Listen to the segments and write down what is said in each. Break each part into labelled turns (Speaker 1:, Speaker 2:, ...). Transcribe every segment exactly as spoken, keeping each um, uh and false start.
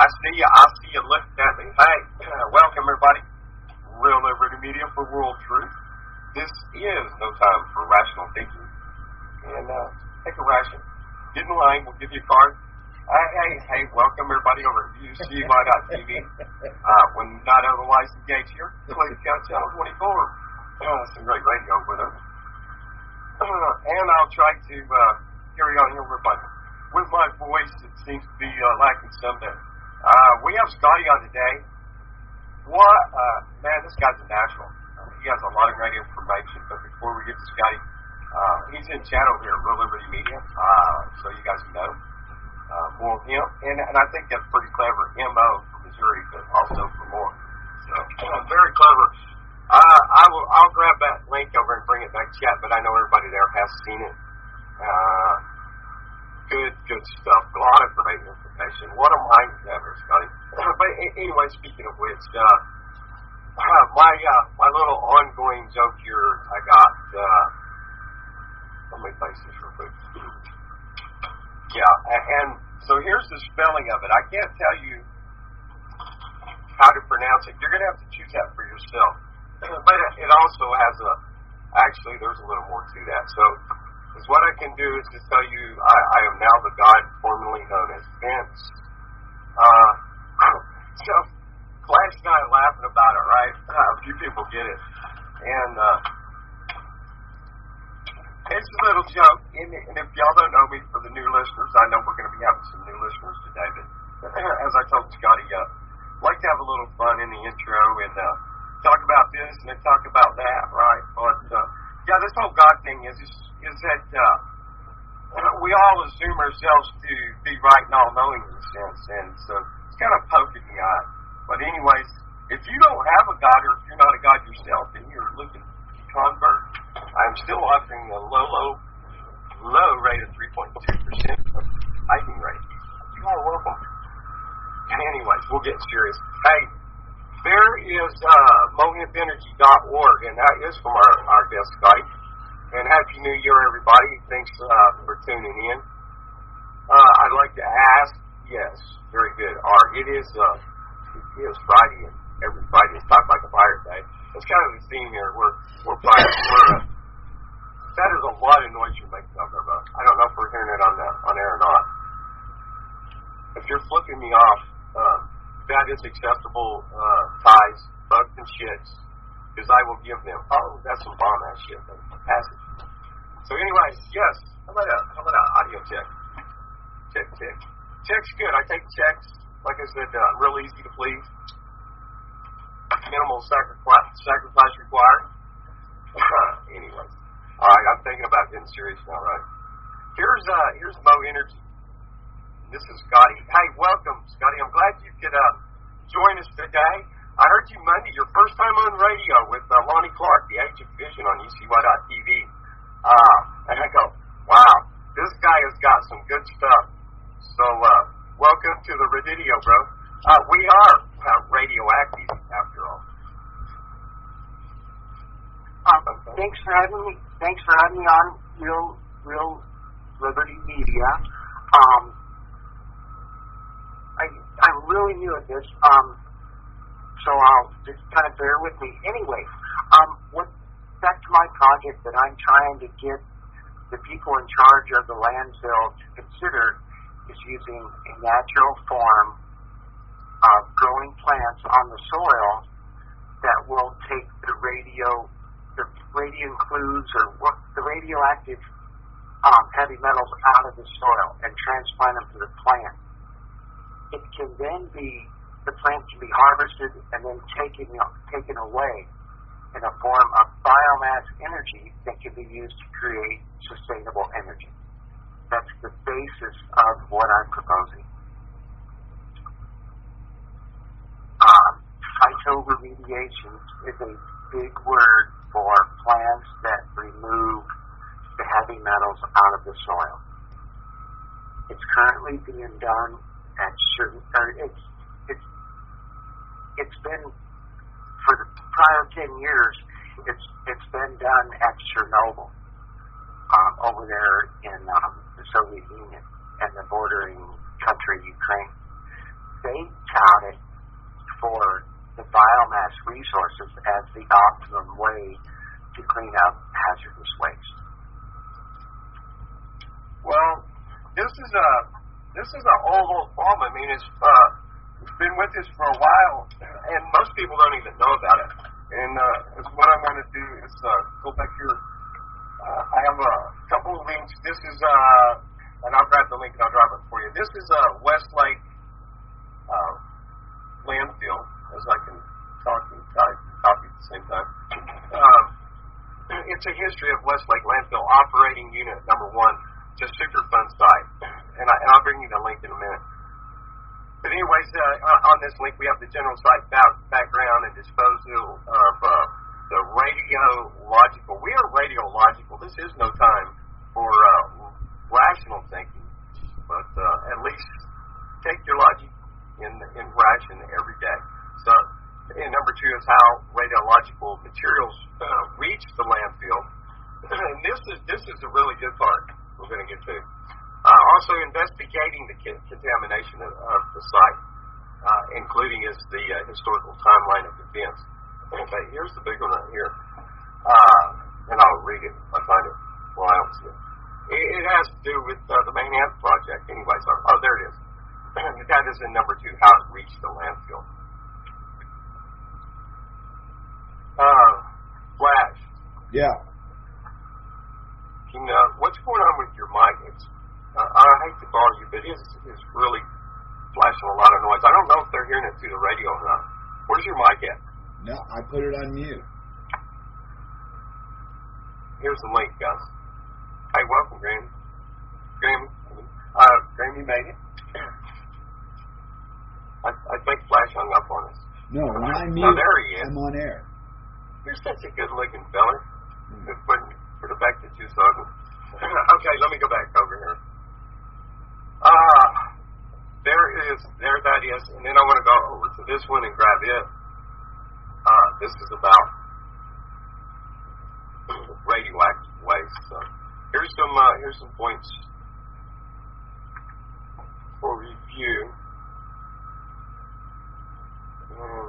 Speaker 1: I see you. I see you looking at me. Hey, welcome everybody. Real Liberty Media for World Truth. This is No Time for Rational Thinking. And uh, take a ration. Get in line. We'll give you a card. Hey, hey, hey, welcome everybody over at U C Y dot T V. Uh, when not otherwise engaged here, please count channel twenty-four. Uh, some great radio with us. Uh, and I'll try to uh, carry on here with my, with my voice that seems to be uh, lacking some day. Uh, we have Scotty on today. What? Uh, man, this guy's a natural. Uh, he has a lot of great information. But before we get to Scotty, uh, he's in channel here at Real Liberty Media, uh, so you guys know. Uh, more of him, and, and I think that's pretty clever. M O from Missouri, but also for more. So uh, very clever. Uh, I will. I'll grab that link over and bring it back to chat. But I know everybody there has seen it. Uh, good, good stuff. A lot of great information. What a mind you have there, Scotty. But anyway, speaking of which, uh, uh, my uh, my little ongoing joke here. I got. Uh, let me face this real quick. Yeah, and so here's the spelling of it. I can't tell you how to pronounce it. You're going to have to choose that for yourself. But it also has a, actually there's a little more to that. So is what I can do is just tell you I, I am now the God formerly known as Vince. Uh, so Flash and I are laughing about it, right? Uh, a few people get it. And, uh, it's a little joke, and, and if y'all don't know me, for the new listeners, I know we're going to be having some new listeners today, but as I told Scotty, uh, I'd like to have a little fun in the intro and uh, talk about this and then talk about that, right? But, uh, yeah, this whole God thing is, is, is that uh, we all assume ourselves to be right and all-knowing in a sense, and so it's kind of poking the eye. But anyways, if you don't have a God, or if you're not a God yourself, and you're looking to convert, I'm still offering a low, low, low rate of three point two percent of hiking rate. You are welcome. Anyways, we'll get serious. Hey, there is uh, mohimp energy dot org, and that is from our, our guest, Scotty. And Happy New Year, everybody. Thanks uh, for tuning in. Uh, I'd like to ask, yes, very good. Our, it is uh, it is Friday, and every Friday is Talk Like a Fire Day. That's kind of the theme here. We're, we're fire. We're, uh, that is a lot of noise you're making up there, bro. I don't know if we're hearing it on the, on air or not. If you're flipping me off, uh, that is acceptable uh, ties, bugs, and shits, because I will give them. Oh, that's some bomb-ass shit. Pass it. So anyways, yes, how about a, how about an audio check? Check, check. Check's good. I take checks. Like I said, uh, real easy to please. Minimal sacrifice, sacrifice required. Anyways. All right, I'm thinking about getting serious now, right? Here's uh, here's Mo Energy. This is Scotty. Hey, welcome, Scotty. I'm glad you could uh, join us today. I heard you Monday, your first time on radio with uh, Lonnie Clark, The Age of Vision on U C Y dot T V. Uh, and I go, wow, this guy has got some good stuff. So, uh, welcome to the Radidio, bro. Uh, we are uh, radioactive, after all.
Speaker 2: Um, thanks for having me. Thanks for having me on Real Real Liberty Media. Um, I I'm really new at this, um, so I'll just kind of bear with me. Anyway, um, what back to my project that I'm trying to get the people in charge of the landfill to consider is using a natural form of growing plants on the soil that will take the radio. the radionuclides or what the radioactive um, heavy metals out of the soil and transplant them to the plant. It can then be, the plant can be harvested and then taken, taken away in a form of biomass energy that can be used to create sustainable energy. That's the basis of what I'm proposing. Um, phytoremediation is a big word for plants that remove the heavy metals out of the soil. It's currently being done at certain, or it's, it's, it's been, for the prior ten years, it's, it's been done at Chernobyl, um, over there in um, the Soviet Union and the bordering country, Ukraine. They touted for the biomass resources as the optimum way to clean up hazardous waste.
Speaker 1: Well, this is a this is an old old farm. I mean, it's uh, it's been with us for a while, and most people don't even know about it. And uh, what I'm going to do is uh, go back here. Uh, I have a couple of links. This is uh, and I'll grab the link and I'll drop it for you. This is uh, Westlake uh, landfill, as I can talk and type copy at the same time. Uh, it's a history of Westlake landfill operating unit number one. Just super fun site, and, I, and I'll bring you the link in a minute. But anyways, uh, on this link we have the general site back, background and disposal of uh, the radiological. We are radiological. This is no time for uh, rational thinking, but uh, at least take your logic in in ration every day. So, and number two is how radiological materials uh, reach the landfill, and this is this is a really good part we're going to get to. Uh, also investigating the contamination of, of the site, uh, including is the uh, historical timeline of events. Okay, here's the big one right here. Uh, and I'll read it. I find it. Well, I don't see it. It, it has to do with uh, the Manhattan Project. Anyways, oh, oh, there it is. That is in number two, how it reached the landfill. Uh, Flash.
Speaker 3: Yeah.
Speaker 1: You know, what's going on with your mic? It's, uh, I hate to bother you, but it is, it's really flashing a lot of noise. I don't know if they're hearing it through the radio or not. Where's your mic at?
Speaker 3: No, I put it on mute.
Speaker 1: Here's the link, guys. Hey, welcome, Grammy. Grammy, uh, Grammy made it. I, I think Flash hung up on us.
Speaker 3: No, when I mute,
Speaker 1: oh, there he is.
Speaker 3: I'm on air.
Speaker 1: You're such a good-looking fella. Mm. But for the fact that you saw it. Okay, let me go back over here. Ah, uh, there is, there that is, and then I want to go over to this one and grab it. Uh, this is about radioactive waste. So here's some, uh, here's some points for review. Um,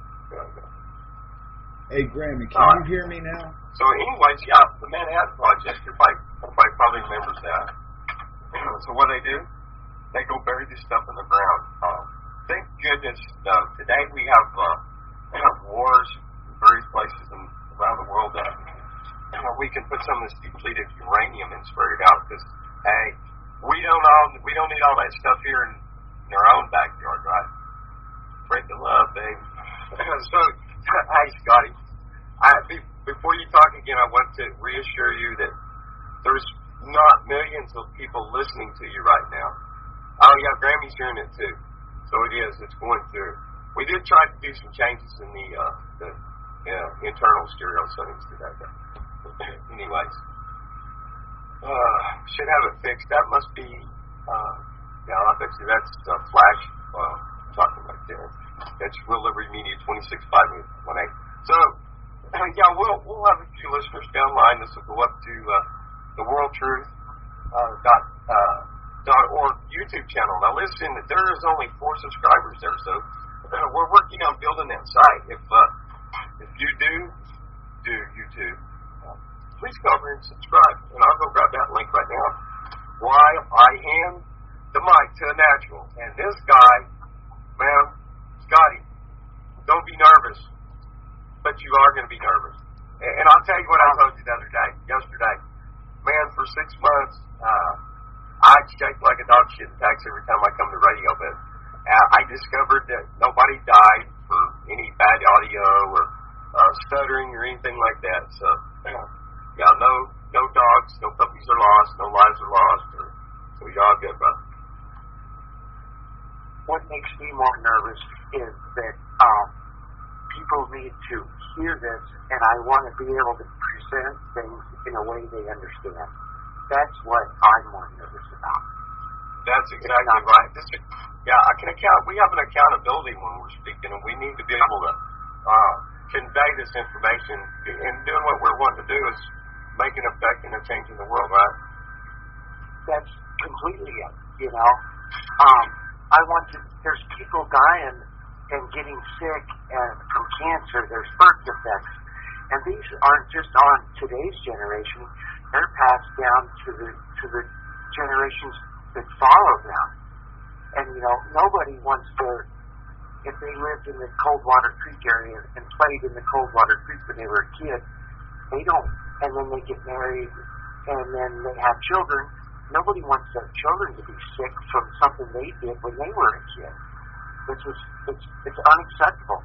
Speaker 3: Hey, Grammy, can
Speaker 1: uh,
Speaker 3: you hear me now?
Speaker 1: So anyways, yeah, the Manhattan Project, everybody, everybody probably remembers that. So what they do, they go bury this stuff in the ground. Uh, thank goodness, uh, today we have, uh, we have wars in various places in, around the world that uh, we can put some of this depleted uranium and spray it out because, hey, we don't all, we don't need all that stuff here in, in our own backyard, right? Break the love, babe. So, hey, Scotty, I, be, before you talk again, I want to reassure you that there's not millions of people listening to you right now. Oh, yeah, Grammy's hearing it too. So it is. It's going through. We did try to do some changes in the, uh, the uh, internal stereo settings today. Anyways, uh, should have it fixed. That must be, uh, yeah, I bet you that's uh, Flash uh, talking right there. That's Real Liberty Media twenty-six five one eight. So, yeah, we'll we'll have a few listeners down the line. This will go up to uh, the World Truth uh, dot uh, dot org YouTube channel. Now, listen, there is only four subscribers there, so uh, we're working on building that site. If uh, if you do do YouTube, uh, please go over and subscribe, and I'll go grab that link right now. Why I hand the mic to a natural, and this guy, man. Scotty, don't be nervous, but you are going to be nervous. And, and I'll tell you what I told you the other day, yesterday. Man, for six months, uh, I shake like a dog shit attacks every time I come to radio, but uh, I discovered that nobody died for any bad audio or uh, stuttering or anything like that. So, uh, yeah, no no dogs, no puppies are lost, no lives are lost. Or, so y'all good, bro.
Speaker 2: What makes me more nervous is that um, people need to hear this, and I want to be able to present things in a way they understand. That's what I'm more nervous about.
Speaker 1: That's exactly right. This is, yeah, I can account. We have an accountability when we're speaking, and we need to be able to uh, convey this information. And doing what we're wanting to do is make an effect and a change in the world, right?
Speaker 2: That's completely it. You know, um, I want to. There's people dying and getting sick and from cancer. There's birth defects, and these aren't just on today's generation. They're passed down to the to the generations that follow them. And you know, nobody wants to. If they lived in the Coldwater Creek area and played in the Coldwater Creek when they were a kid, they don't. And then they get married, and then they have children. Nobody wants their children to be sick from something they did when they were a kid. This is it's it's unacceptable.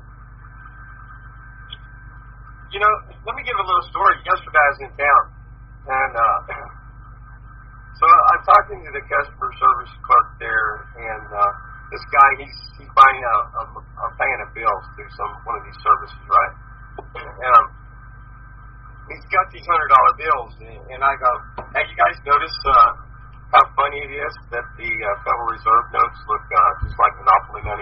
Speaker 1: You know, let me give a little story. Yesterday I was in town, and uh, so I'm talking to the customer service clerk there, and uh, this guy, he's he's buying a, a, a pan of bills through some one of these services, right? Um, he's got these hundred dollar bills, and, and I go, "Hey, you guys notice uh, how funny it is that the uh, Federal Reserve notes look uh, just like Monopoly money?"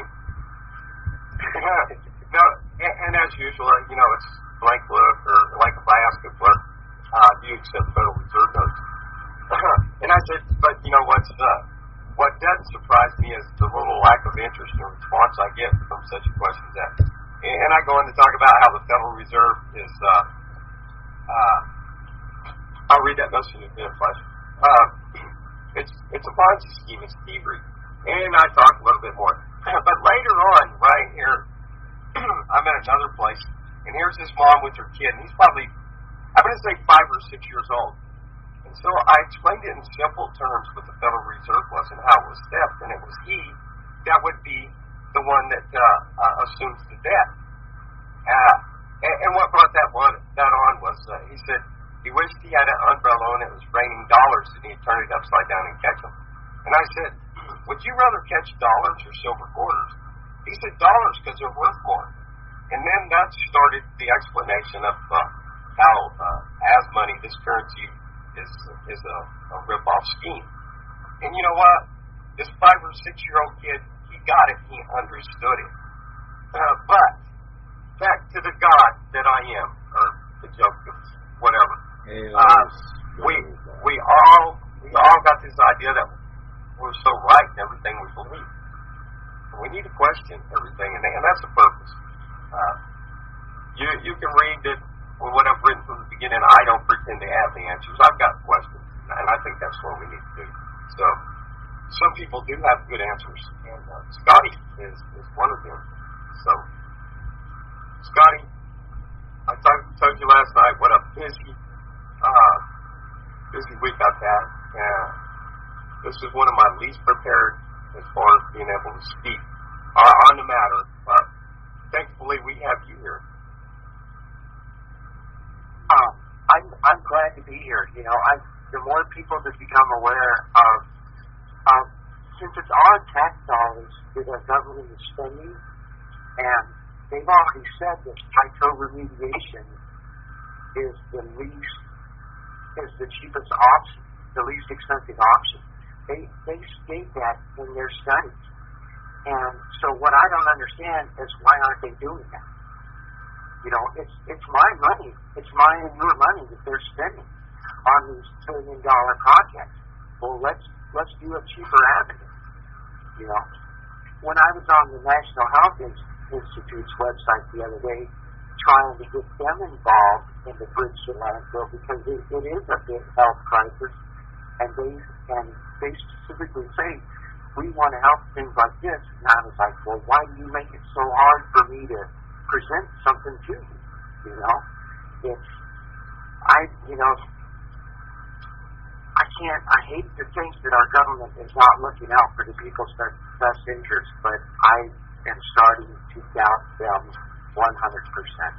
Speaker 1: No, and, and as usual, you know, it's blank look or like a basket look. Uh, do you accept Federal Reserve notes? And I said, but you know what's uh, what doesn't surprise me is the little lack of interest and response I get from such a question as that. And I go on to talk about how the Federal Reserve is. Uh, uh, I'll read that notion in a flash. Uh, it's it's a Ponzi scheme. It's thievery. And I talk a little bit more. But later on, right here, I'm at another place, and here's this mom with her kid, and he's probably, I'm going to say five or six years old. And so I explained it in simple terms what the Federal Reserve was and how it was theft, and it was he that would be the one that uh, uh, assumes the debt. Uh, and, and what brought that one that on was uh, he said he wished he had an umbrella and it was raining dollars, and he'd turn it upside down and catch them. And I said, would you rather catch dollars or silver quarters? He said dollars because they're worth more. And then that started the explanation of uh, how uh, as money, this currency is is a, a rip-off scheme. And you know what? This five or six-year-old kid, he got it. He understood it. Uh, but back to the God that I am, or the joke, whatever. Uh, we we all we all got this idea that we're so right in everything we believe. And we need to question everything, and, and that's the purpose. Uh, you you can read that. Well, what I've written from the beginning, I don't pretend to have the answers. I've got questions, and I think that's what we need to do. So, some people do have good answers, and uh, Scotty is, is one of them. So, Scotty, I talk, told you last night what a busy, uh, busy week I've had. And this is one of my least prepared as far as being able to speak uh, on the matter. But thankfully, we have you here.
Speaker 2: Um, I'm I'm glad to be here. You know, I the more people that become aware of, um, since it's our tax dollars that our government is spending, and they've already said that hydro remediation is the least, is the cheapest option, the least expensive option. They they state that in their studies, and so what I don't understand is why aren't they doing that? You know, it's it's my money. It's mine and your money that they're spending on these billion dollar projects. Well, let's let's do a cheaper avenue. You know, when I was on the National Health Institute's website the other day, trying to get them involved in the bridge to landfill because it, it is a big health crisis, and they and they specifically say we want to help things like this. And I was like, well, why do you make it so hard for me to present something to you? You know, it's I you know I can't I hate to think that our government is not looking out for the people's best interest, but I am starting to doubt them one hundred percent.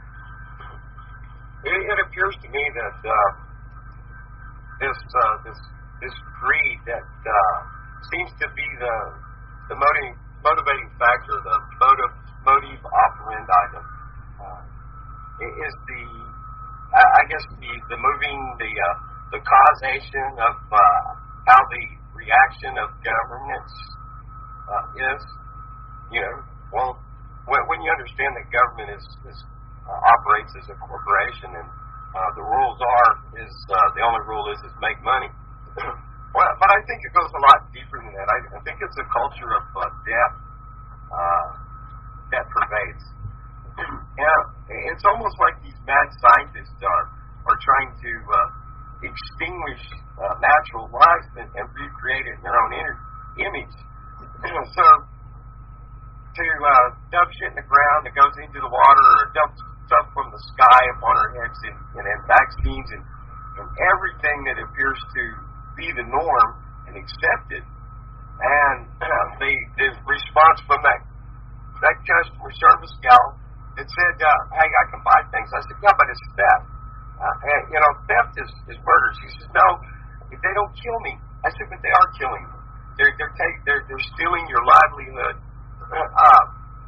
Speaker 1: It, it appears to me that uh, this uh, this this greed that uh, seems to be the the motivating motivating factor, the motive motive operandi, uh, is the I guess the, the moving the uh, the causation of uh, how the reaction of governments uh, is. You know, well, when, when you understand that government is, is uh, operates as a corporation, and uh, the rules are is uh, the only rule is is make money. Well, but I think it goes a lot deeper than that. I, I think it's a culture of uh, death uh, that pervades. And it's almost like these mad scientists are, are trying to uh, extinguish uh, natural life and, and recreate it in their own inner image. So to uh, dump shit in the ground that goes into the water, or dump stuff from the sky upon our heads, and, and, and vaccines and, and everything that appears to be the norm and accepted. And uh, the, the response from that that customer service gal that said, uh, hey, I can buy things. I said, yeah, but it's theft. Uh, and, you know, theft is, is murder. She says, no, if they don't kill me. I said, but they are killing me. They're, they're, take, they're, they're stealing your livelihood. Uh,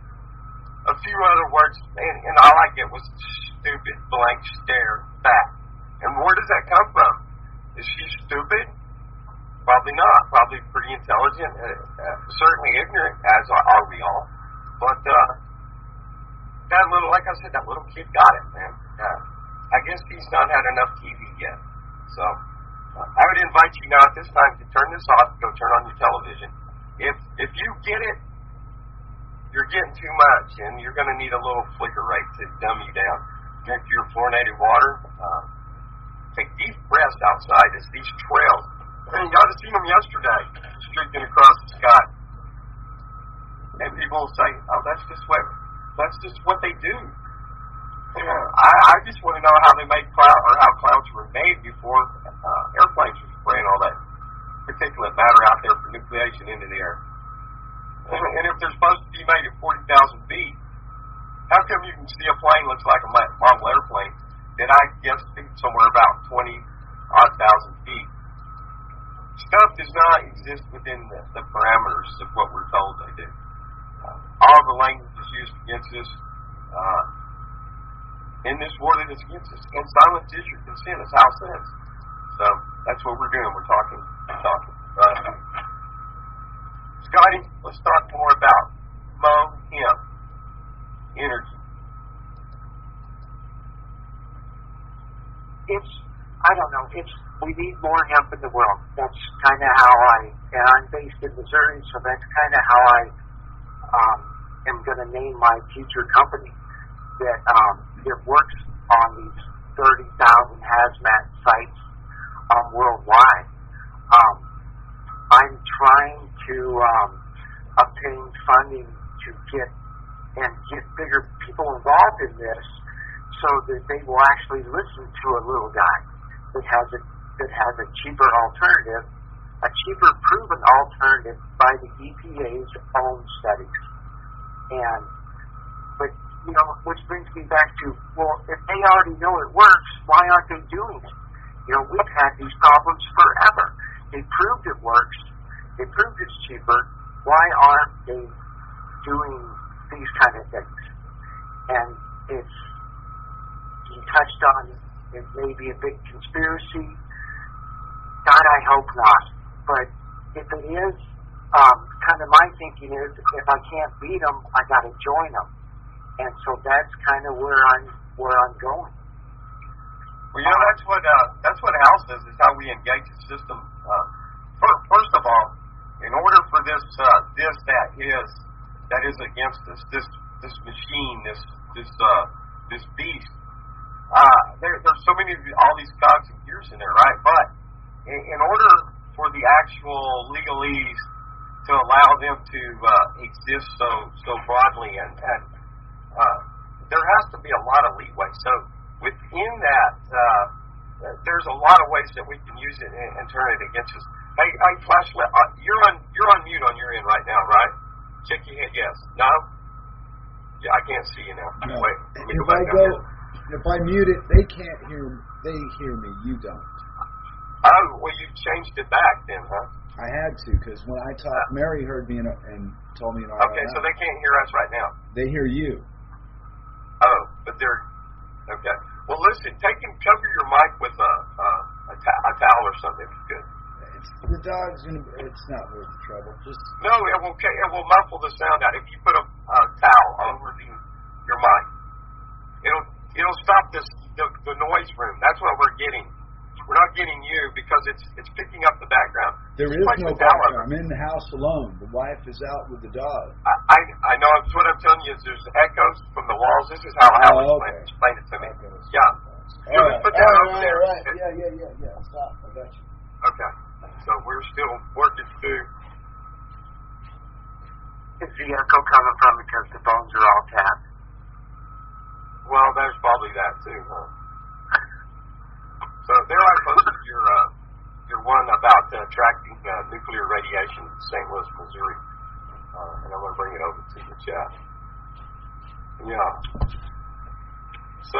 Speaker 1: a few other words, and, and all I get was stupid, blank stare back. And where does that come from? Is she stupid? Probably not. Probably pretty intelligent, uh, uh, certainly ignorant, as are we all. But uh, that little, like I said, that little kid got it, man. Uh, I guess he's not had enough T V yet. So uh, I would invite you now at this time to turn this off, go turn on your television. If if you get it, you're getting too much, and you're going to need a little flicker rate to dumb you down. Drink your fluorinated water. Uh, take deep breaths outside as these trails. And you ought to see them yesterday, streaking across the sky. And people will say, "Oh, that's just what that's just what they do." Yeah, I, I just want to know how they made cloud, or how clouds were made before uh, airplanes were spraying all that particulate matter out there for nucleation into the air. And if they're supposed to be made at forty thousand feet, how come you can see a plane looks like a model airplane that I guess somewhere about twenty odd thousand feet? Stuff does not exist within the, the parameters of what we're told they do. Uh, all the language is used against us uh, in this war that is against us. And silence is your consent, as Hal says. So that's what we're doing. We're talking. We're talking. Uh, Scotty, let's talk more about Mo Hemp Energy.
Speaker 2: It's, I don't know, it's, we need more hemp in the world. That's kind of how I, and I'm based in Missouri, so that's kind of how I um, am going to name my future company that um, it works on these thirty thousand hazmat sites um, worldwide. Um, I'm trying to um, obtain funding to get and get bigger people involved in this, so that they will actually listen to a little guy that has a that has a cheaper alternative, a cheaper proven alternative by the E P A's own studies. And but you know, which brings me back to, well, if they already know it works, why aren't they doing it? You know, we've had these problems forever. They proved it works. They proved it's cheaper. Why aren't they doing these kind of things? And it's, you touched on, it may be a big conspiracy. God, I hope not. But if it is, um, kind of my thinking is, if I can't beat them, I got to join them. And so that's kind of where I'm where I'm going.
Speaker 1: Well, you know, that's what uh, that's what Hal says is how we engage the system. Uh, first of all, in order for this uh, this that is that is against us, this this machine, this this uh, this beast. Uh, there, there's so many of all these cogs and gears in there, right? But in, in order for the actual legalese to allow them to uh, exist so so broadly, and, and uh, there has to be a lot of leeway. So within that, uh, there's a lot of ways that we can use it and, and turn it against us. Hey, hey, Flashlight, uh, you're on you're on mute on your end right now, right? Check your head. Yes. No. Yeah, I can't see you now.
Speaker 3: No.
Speaker 1: Wait. Let me
Speaker 3: If
Speaker 1: go back
Speaker 3: I
Speaker 1: down
Speaker 3: go,
Speaker 1: here.
Speaker 3: if I mute it, they can't hear. They hear me. You don't.
Speaker 1: Oh, well, you changed it back then, huh?
Speaker 3: I had to, because when I talked, Mary heard me and, and told me. In our
Speaker 1: Okay, so they can't hear us right now.
Speaker 3: They hear you.
Speaker 1: Oh, but they're okay. Well, listen, take and cover your mic with a a, a, ta- a towel or something if you could.
Speaker 3: It's, the dog's gonna. It's not worth the trouble. Just
Speaker 1: No, it will it will muffle the sound out if you put a, a towel over the your mic. It'll it'll stop this the, the noise room. That's what we're getting. we're not getting you because it's it's picking up the background.
Speaker 3: There is
Speaker 1: like
Speaker 3: no background. I'm in the house alone. The wife is out with the dog.
Speaker 1: I, I I know. That's what I'm telling you is there's echoes from the walls. This is how Alex
Speaker 3: oh, okay.
Speaker 1: explained it to me.
Speaker 3: Okay.
Speaker 1: Yeah.
Speaker 3: All right.
Speaker 1: Put that
Speaker 3: all
Speaker 1: over
Speaker 3: right,
Speaker 1: there.
Speaker 3: all right. Yeah, yeah, yeah, yeah. Stop. I got you.
Speaker 1: Okay. So we're still working through.
Speaker 2: Is the echo coming from because the phones are all tapped?
Speaker 1: Well, there's probably that too, huh? So there I posted your uh, your one about uh, tracking uh, nuclear radiation in Saint Louis, Missouri, uh, and I'm going to bring it over to the chat. Yeah. So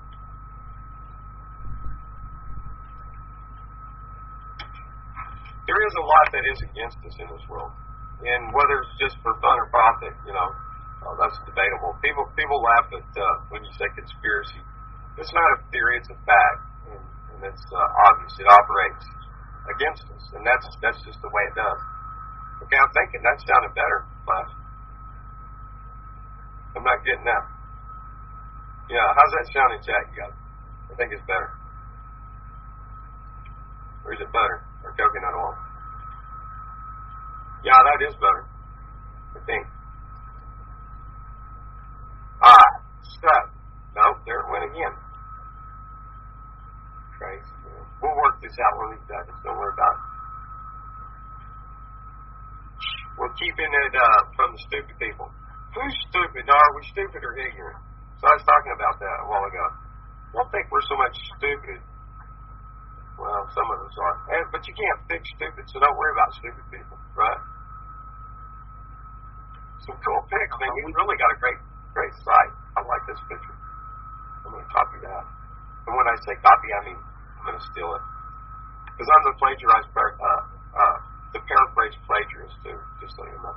Speaker 1: there is a lot that is against us in this world, and whether it's just for fun or profit, you know, uh, that's debatable. People people laugh at uh, when you say conspiracy. It's not a theory; it's a fact. And, It's uh, obvious. It operates against us, and that's that's just the way it does. Okay, I'm thinking that sounded better, class. I'm not getting that. Yeah, how's that sound in chat, you guys? I think it's better. Or is it butter or coconut oil? Yeah, that is better. I think. All right, step. Nope, there it went again. Crazy. We'll work this out when we get it. Don't worry about it. We're keeping it uh, from the stupid people. Who's stupid? Are we stupid or ignorant? So I was talking about that a while ago. I don't think we're so much stupid. Well, some of us are. And, but you can't fix stupid, so don't worry about stupid people, right? Some cool pics, man. You really got a great, great site. I like this picture. I'm going to copy that. And when I say copy, I mean I'm going to steal it. Because I'm the plagiarized, uh, uh, the paraphrase plagiarist, too, just so you know.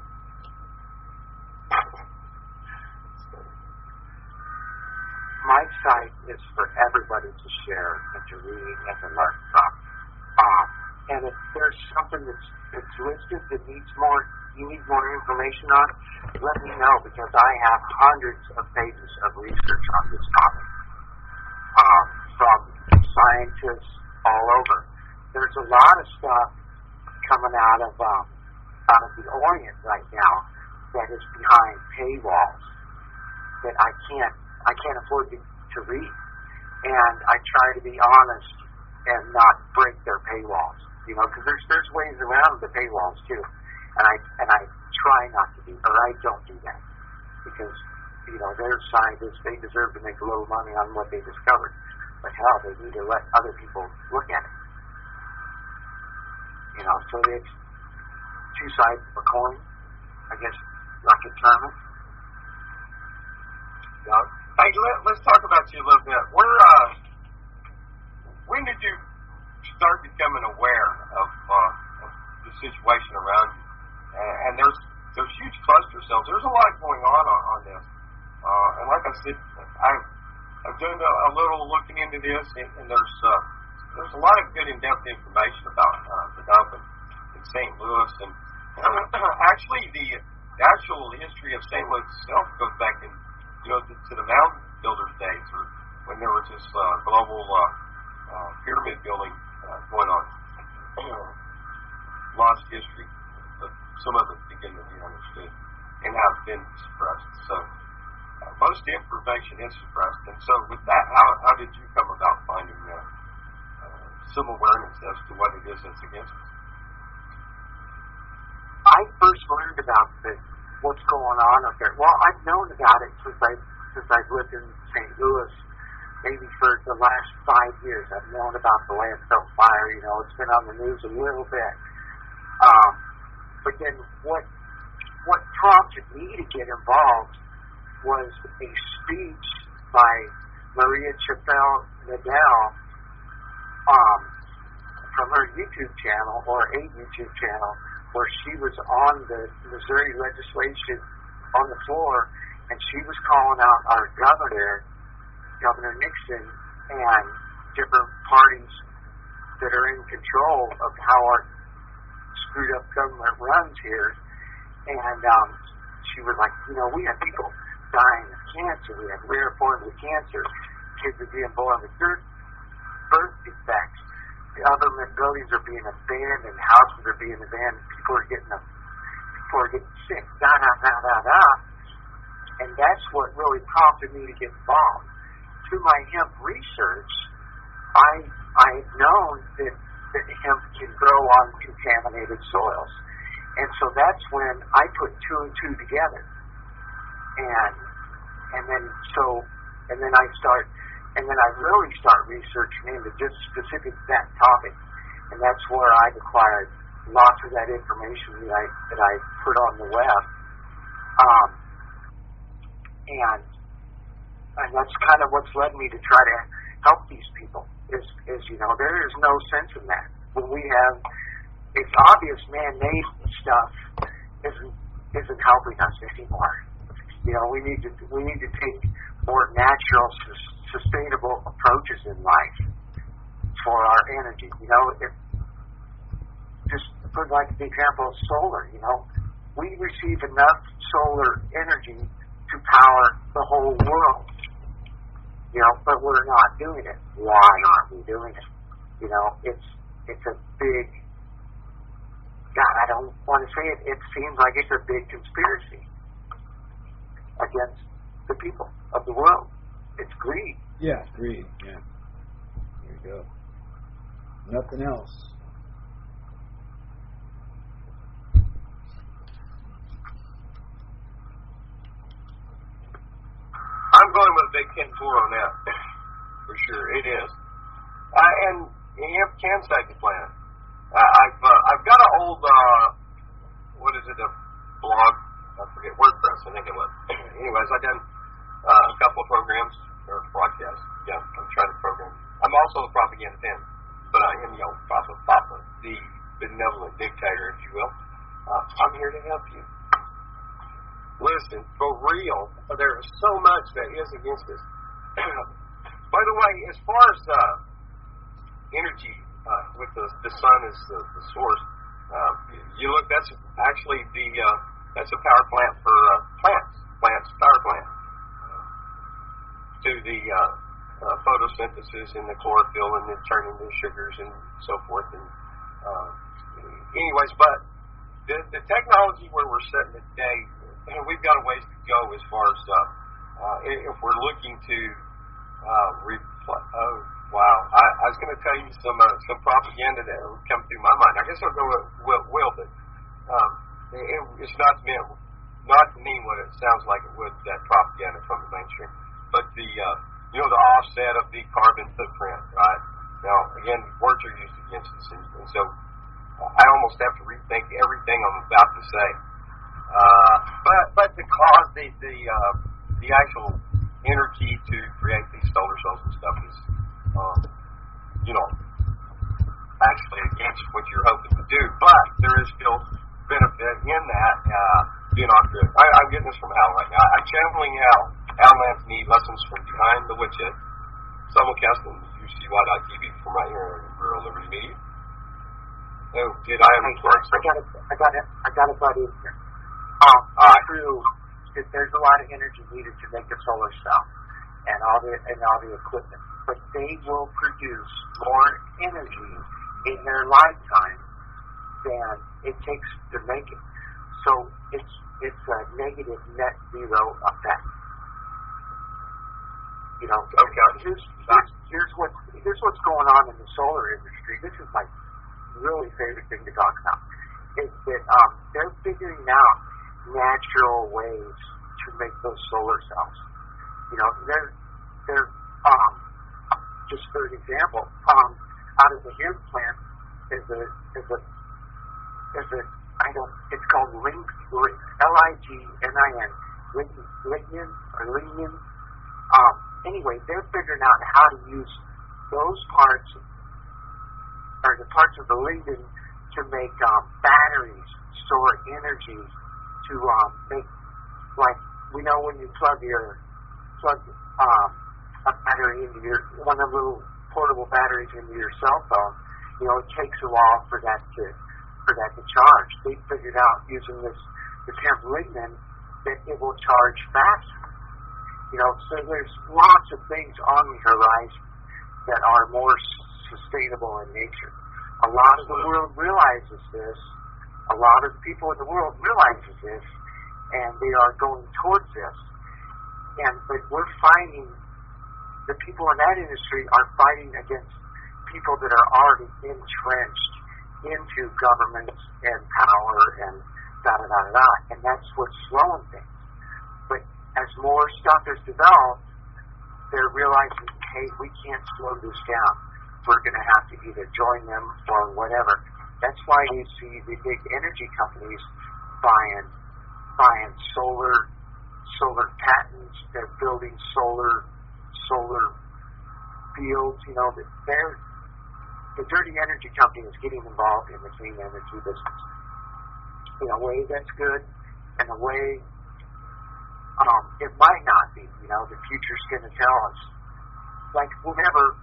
Speaker 2: My site is for everybody to share and to read and to learn from. Um, and if there's something that's, that's listed that needs more, you need more information on, let me know, because I have hundreds of pages of research on this topic. Um, from scientists all over. There's a lot of stuff coming out of um, out of the Orient right now that is behind paywalls that I can't I can't afford to, to read, and I try to be honest and not break their paywalls. You know, because there's there's ways around the paywalls too, and I and I try not to do, or I don't do that, because you know they're scientists, they deserve to make a little money on what they discovered. But hell, they need to let other people look at it. You know, so it's two sides of a coin, I guess, like a term.
Speaker 1: Yeah. Hey, let, let's talk about you a little bit. Where, uh, when did you start becoming aware of, uh, of the situation around you? And, and there's there's huge cluster cells. There's a lot going on on, on this. Uh, and like I said, I've I've done a, a little looking into this, and, and there's uh, there's a lot of good in-depth information about uh, the dump in, in Saint Louis, and actually the, the actual history of Saint Louis itself goes back in, you know, to, to the mound builders' days, or when there was this uh, global uh, uh, pyramid building uh, going on. Lost history, but some of it began to be understood and have been suppressed. So. Uh, most information is suppressed, and so with that, how how did you come about finding uh, uh, some awareness as to what it is that's against us?
Speaker 2: I first learned about the, what's going on up there. Well, I've known about it since I since I've lived in Saint Louis, maybe for the last five years. I've known about the landfill fire. You know, it's been on the news a little bit. Um, but then what what prompted me to get involved was a speech by Maria Chappelle Nadal um, from her YouTube channel, or a YouTube channel, where she was on the Missouri legislation on the floor, and she was calling out our governor, Governor Nixon, and different parties that are in control of how our screwed up government runs here. And um, she was like, you know, we have people dying of cancer. We have rare forms of cancer. Kids are being born with dirt birth defects. Government buildings are being abandoned, houses are being abandoned, people are getting people are getting sick, da da da da da. And that's what really prompted me to get involved. Through my hemp research, I I've known that, that hemp can grow on contaminated soils. And so that's when I put two and two together. And and then so and then I start And then I really start researching into just specific that topic, and that's where I've acquired lots of that information that I that I put on the web, um, and and that's kind of what's led me to try to help these people. Is is you know there is no sense in that when we have it's obvious man-made stuff isn't isn't helping us anymore. You know we need to we need to take more natural, sustainable approaches in life for our energy. You know, if, just for like the example of solar, you know, we receive enough solar energy to power the whole world, you know, but we're not doing it. Why aren't we doing it? You know, it's, it's a big, God, I don't want to say it, it seems like it's a big conspiracy against the people of the world. It's greed.
Speaker 3: Yeah, greed. Yeah. There you go. Nothing else.
Speaker 1: I'm going with a big ten four on that. For sure, it is. Uh, and hemp can save the planet. Uh, I've uh, I've got an old uh, what is it? A blog? I forget. WordPress. I think it was. Anyways, I've done uh, a couple of programs or broadcasts. Yeah, I'm trying to program. I'm also a propaganda fan, but I am, you know, Papa Papa, the benevolent dictator, if you will. Uh, I'm here to help you. Listen, for real, there is so much that is against us. By the way, as far as uh, energy, uh, with the, the sun as the, the source, uh, you look, that's actually the, uh, that's a power plant for uh, plants, plants power plant. To the uh, uh, photosynthesis and the chlorophyll and then turning the sugars and so forth. And uh, anyways, but the, the technology where we're sitting today, you know, we've got a ways to go as far as uh, uh, if we're looking to uh, repl- oh wow, I, I was going to tell you some uh, some propaganda that would come through my mind. I guess I'll go with will, will but um, it, it's not meant not to mean what it sounds like it would, that propaganda from the mainstream. But the, uh, you know, the offset of the carbon footprint, right? Now, again, words are used against us, and, and so uh, I almost have to rethink everything I'm about to say. Uh, but but to cause the the uh, the actual energy to create these solar cells and stuff is, um, you know, actually against what you're hoping to do. But there is still benefit in that. Uh, being off grid. I, I'm getting this from Al right now. I'm channeling Al. Al Anthony, Lessons from Behind the Woodshed. Simulcast on U C Y dot T V from right here in Rural Liberty Media. Oh, did I have
Speaker 2: I got it. I got it. I got it right in here. Um, uh, true. That there's a lot of energy needed to make a solar cell and all the and all the equipment, but they will produce more energy in their lifetime than it takes to make it. So it's it's a negative net zero effect. You know, okay. here's, here's here's what here's what's going on in the solar industry. This is my really favorite thing to talk about. Is that um, they're figuring out natural ways to make those solar cells. You know, they're they're um, just for an example, um, out of the hemp plant is a is a is a I don't it's called Ling L I G N I N lignin or lignin. Um, anyway, they're figuring out how to use those parts or the parts of the lignin to make um, batteries, store energy, to um, make, like, we know when you plug your plug um, a battery into your one of the little portable batteries into your cell phone, you know, it takes a while for that to for that to charge. They figured out using this this hemp lignin that it will charge faster. You know, so there's lots of things on the horizon that are more sustainable in nature. A lot of the world realizes this. A lot of the people in the world realizes this, and they are going towards this. And but we're fighting, the people in that industry are fighting against people that are already entrenched into governments and power and da da da da da. And that's what's slowing things. But as more stuff is developed, they're realizing, hey, we can't slow this down. We're going to have to either join them or whatever. That's why you see the big energy companies buying buying solar solar patents. They're building solar solar fields. You know, that they're the dirty energy company is getting involved in the clean energy business. In a way that's good, in a way um, it might not be. You know, the future's going to tell us. Like whenever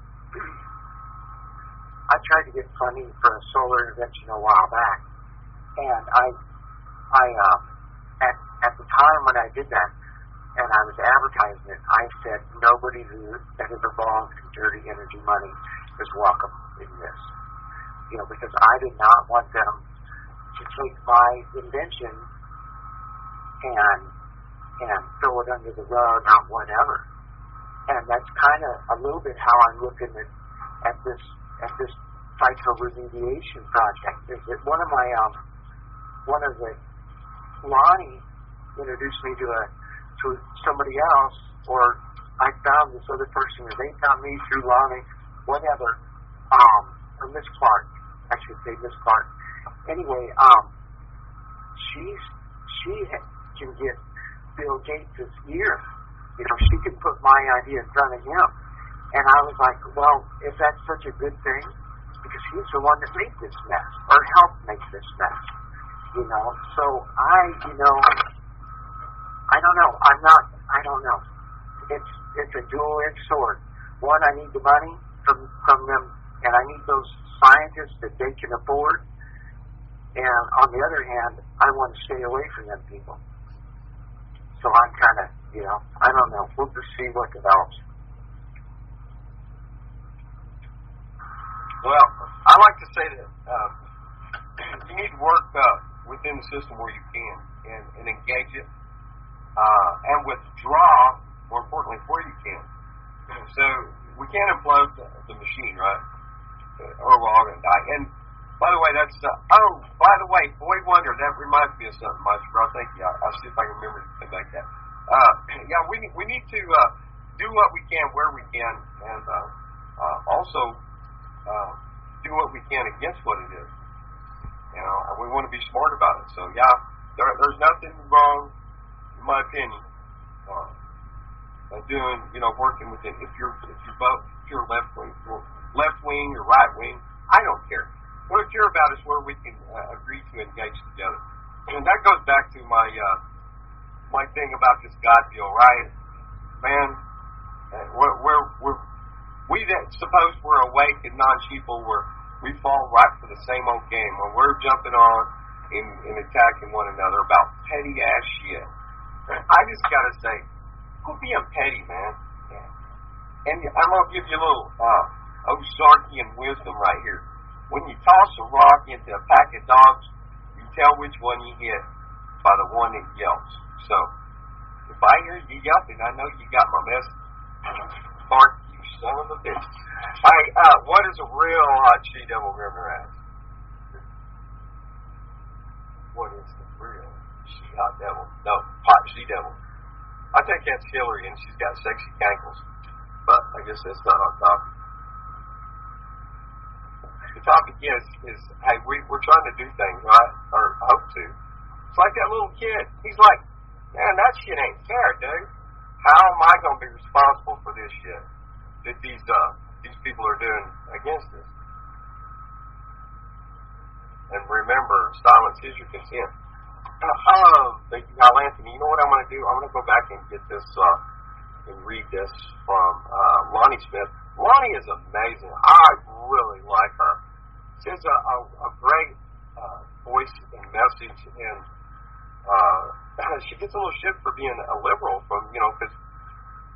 Speaker 2: I tried to get funding for a solar intervention a while back, and I, I um, at at the time when I did that, and I was advertising it, I said nobody who that is involved in dirty energy money is welcome in this. You know, because I did not want them to take my invention and and throw it under the rug or whatever. And that's kind of a little bit how I'm looking at at this at this phytoremediation project. Is that one of my um one of the Lonnie introduced me to a to somebody else, or I found this other person, or they found me through Lonnie, whatever, um, or Miss Clark, I should say Miss Clark. Anyway, um, she's she can get Bill Gates' ear. You know, she can put my idea in front of him. And I was like, well, if that's such a good thing, because he's the one that made this mess, or helped make this mess, you know. So I, you know, I don't know. I'm not, I don't know. It's it's a dual-edged sword. One, I need the money from, from them, and I need those scientists that they can afford. And on the other hand, I want to stay away from them people. So I'm kind of, you know, I don't know. We'll just see what develops.
Speaker 1: Well, I like to say that uh, you need to work uh, within the system where you can and, and engage it uh, and withdraw, more importantly, where you can. So we can't implode the, the machine, right? Or we're all going to die. And by the way, that's, uh, oh, by the way, Boy Wonder, that reminds me of something, Maestro, bro. Thank you. I'll, I'll see if I can remember to make that. Uh, yeah, we, we need to uh, do what we can where we can, and uh, uh, also uh, do what we can against what it is. You know, and we want to be smart about it. So, yeah, there, there's nothing wrong, in my opinion, uh, uh, doing, you know, working within, if you're, if you're both, if you're left wing, left wing or right wing, I don't care. What I care about is where we can uh, agree to engage together. And that goes back to my uh, my thing about this God deal, right? Man, uh, we're, we're, we're, we that suppose we're awake and non-sheeple, we're, we fall right for the same old game where we're jumping on and, and attacking one another about petty-ass shit. I just got to say, quit being petty, man. And I'm going to give you a little uh, Ozarkian wisdom right here. When you toss a rock into a pack of dogs, you tell which one you hit by the one that yelps. So, if I hear you yelping, I know you got my message. Mark, you son of a bitch. Hey, uh, what is a real hot she-devil rumor at? What is the real she-hot devil? No, hot she-devil. I think that's Hillary, and she's got sexy cankles. But I guess that's not on topic. The topic is, is hey, we, we're trying to do things, right? Or hope to. It's like that little kid. He's like, man, that shit ain't fair, dude. How am I going to be responsible for this shit that these uh, these people are doing against us? And remember, silence is your consent. Uh, um, thank you, Kyle Anthony. You know what I'm going to do? I'm going to go back and get this uh, and read this from uh, Lonnie Smith. Lonnie is amazing. I really like her. She has a, a, a great uh, voice and message, and uh, she gets a little shit for being a liberal, from you know, because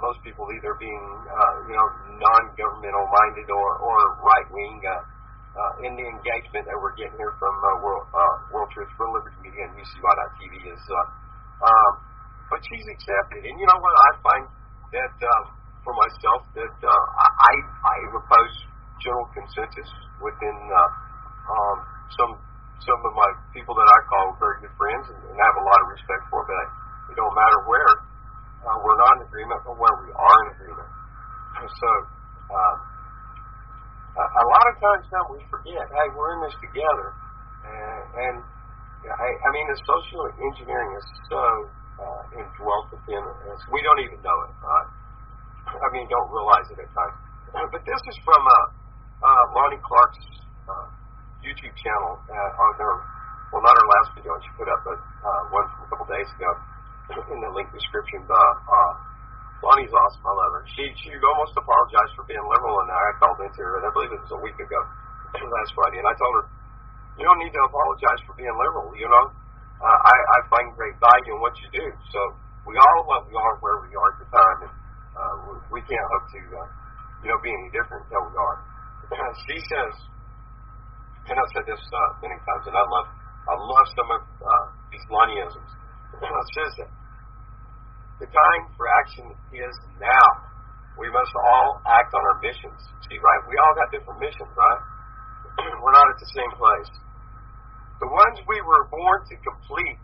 Speaker 1: most people either being, uh, you know, non-governmental minded or, or right-wing uh, uh, in the engagement that we're getting here from uh, World, uh, World Truth, World Liberty Media, and U C Y dot T V is, uh, um, but she's accepted. And you know what? I find that uh, for myself that uh, I, I oppose general consensus within uh, um, some some of my people that I call very good friends and, and have a lot of respect for, but it don't matter where uh, we're not in agreement, but where we are in agreement. And so uh, a, a lot of times now we forget, hey, we're in this together, and, and I, I mean, the social engineering is so uh, indwelt within us. We don't even know it. Right? I mean, don't realize it at times. But this is from uh, uh, Lonnie Clark's uh, YouTube channel uh, on her, well, not her last video she put up, but uh, one from a couple days ago in the link description. Uh, uh, Lonnie's awesome. I love her. She she almost apologized for being liberal, and I called into her, and I believe it was a week ago, last Friday, and I told her, you don't need to apologize for being liberal, you know. Uh, I, I find great value in what you do. So we are what we are where we are at the time, and uh, we, we can't hope to, uh, you know, be any different than we are. She says, and I've said this uh, many times, and I love, I love some of uh, these Lonnieisms. It says that the time for action is now. We must all act on our missions. See, right? We all got different missions, right? We're not at the same place. The ones we were born to complete,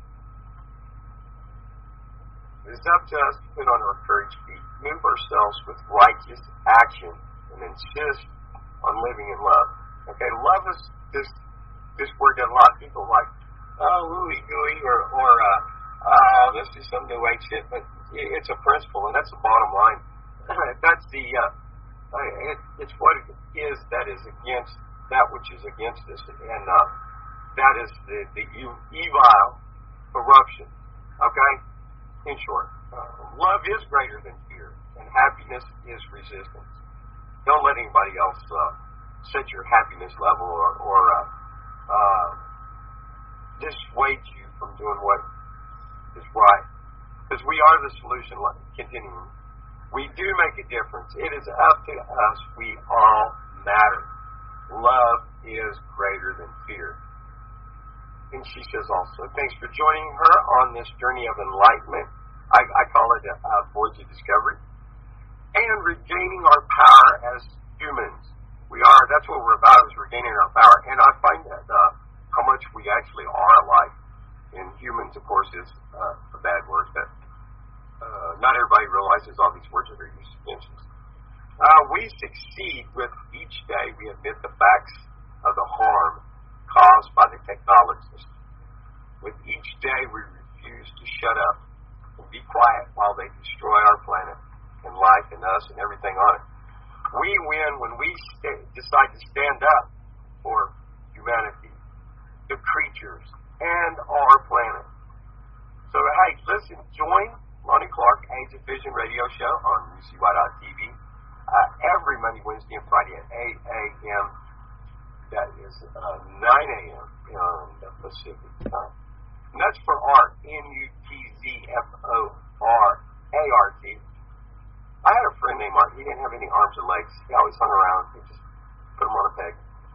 Speaker 1: it is up to us to put on our courage feet, move ourselves with righteous action, and insist on living in love. Okay, love is this this word that a lot of people like, oh, ooey gooey, or or uh, oh, this is some new age shit, but it's a principle, and that's the bottom line. That's the uh, it, it's what it is that is against that which is against us, and uh, that is the the evil corruption. Okay, in short, uh, love is greater than fear, and happiness is resistance. Don't let anybody else uh, set your happiness level or, or uh, uh, dissuade you from doing what is right. Because we are the solution. Continuing, we do make a difference. It is up to us. We all matter. Love is greater than fear. And she says also, thanks for joining her on this journey of enlightenment. I, I call it a, a voyage of discovery. And regaining our power as humans. We are, that's what we're about, is regaining our power. And I find that uh, how much we actually are alike. And humans, of course, is uh, a bad word, but uh, not everybody realizes all these words that are used against us. Uh, we succeed with each day we admit the facts of the harm caused by the technologies. With each day we refuse to shut up and be quiet while they destroy our planet and life and us and everything on it. We win when we st- decide to stand up for humanity, the creatures, and our planet. So, hey, listen, join Lonnie Clark, Age of Vision radio show on U C Y dot T V uh, every Monday, Wednesday, and Friday at eight a.m. That is uh, nine a.m. on the Pacific time. And that's for art, N U T Z F O R A R T. I had a friend named Mark. He didn't have any arms or legs. He always hung around. He just put them on a peg.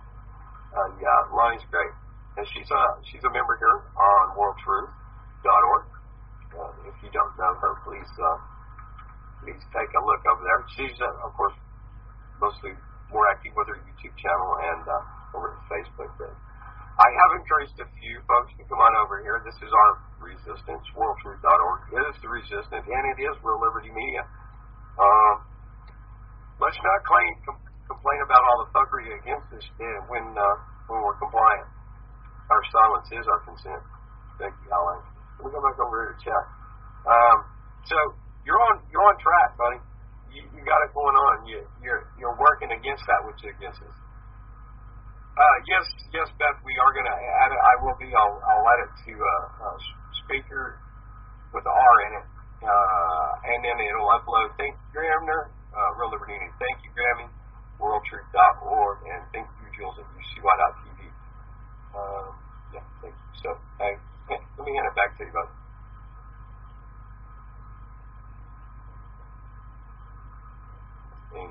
Speaker 1: Uh, yeah, Lonnie's great. And she's a, she's a member here on world truth dot org. Uh, if you don't know her, please uh, please take a look over there. She's, uh, of course, mostly more active with her YouTube channel and uh, over at Facebook. But I have encouraged a few folks to come on over here. This is our resistance, world truth dot org. It is the resistance, and it is Real Liberty Media. Um, let's not claim, com- complain about all the fuckery against us when uh, when we're compliant. Our silence is our consent. Thank you, Alan. Let me go back over here to chat. Um, so you're on you're on track, buddy. You, you got it going on. You, you're you're working against that which is against us. Uh, yes, yes, Beth. We are going to add it. I will be. I'll I'll add it to uh, uh, speaker with the R in it. Uh, and then it'll upload. Thank you, Gramner, uh, Real Liberty. Thank you, Grammy, world truth dot org, and thank you, Jules, at U C Y dot T V. Um, yeah, thank you. So, hey, let me hand it back to you, bud.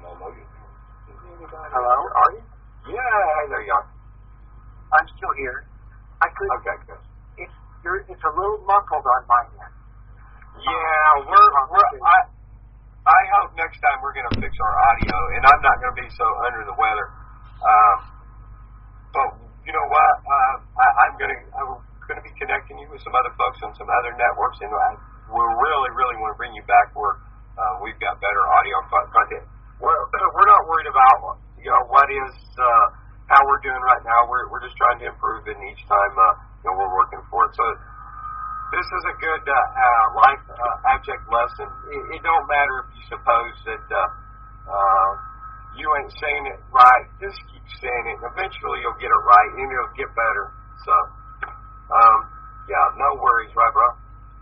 Speaker 1: I know you.
Speaker 2: Hello, are you?
Speaker 1: Yeah, there you are.
Speaker 2: I'm still here. I could.
Speaker 1: Okay, good.
Speaker 2: It's you're, it's a little muffled on my end.
Speaker 1: Yeah, we're, we're I, I hope next time we're going to fix our audio, and I'm not going to be so under the weather. Um, but you know what? Uh, I, I'm going to I'm going to be connecting you with some other folks on some other networks, and I, we really, really want to bring you back where uh, we've got better audio content. We're, we're not worried about you know what is uh, how we're doing right now. We're we're just trying to improve, and each time uh, you know we're working for it. So. This is a good uh, uh, life uh, object lesson. It, it don't matter if you suppose that uh, uh, you ain't saying it right. Just keep saying it, and eventually you'll get it right, and it'll get better. So, um, yeah, no worries, right, bro?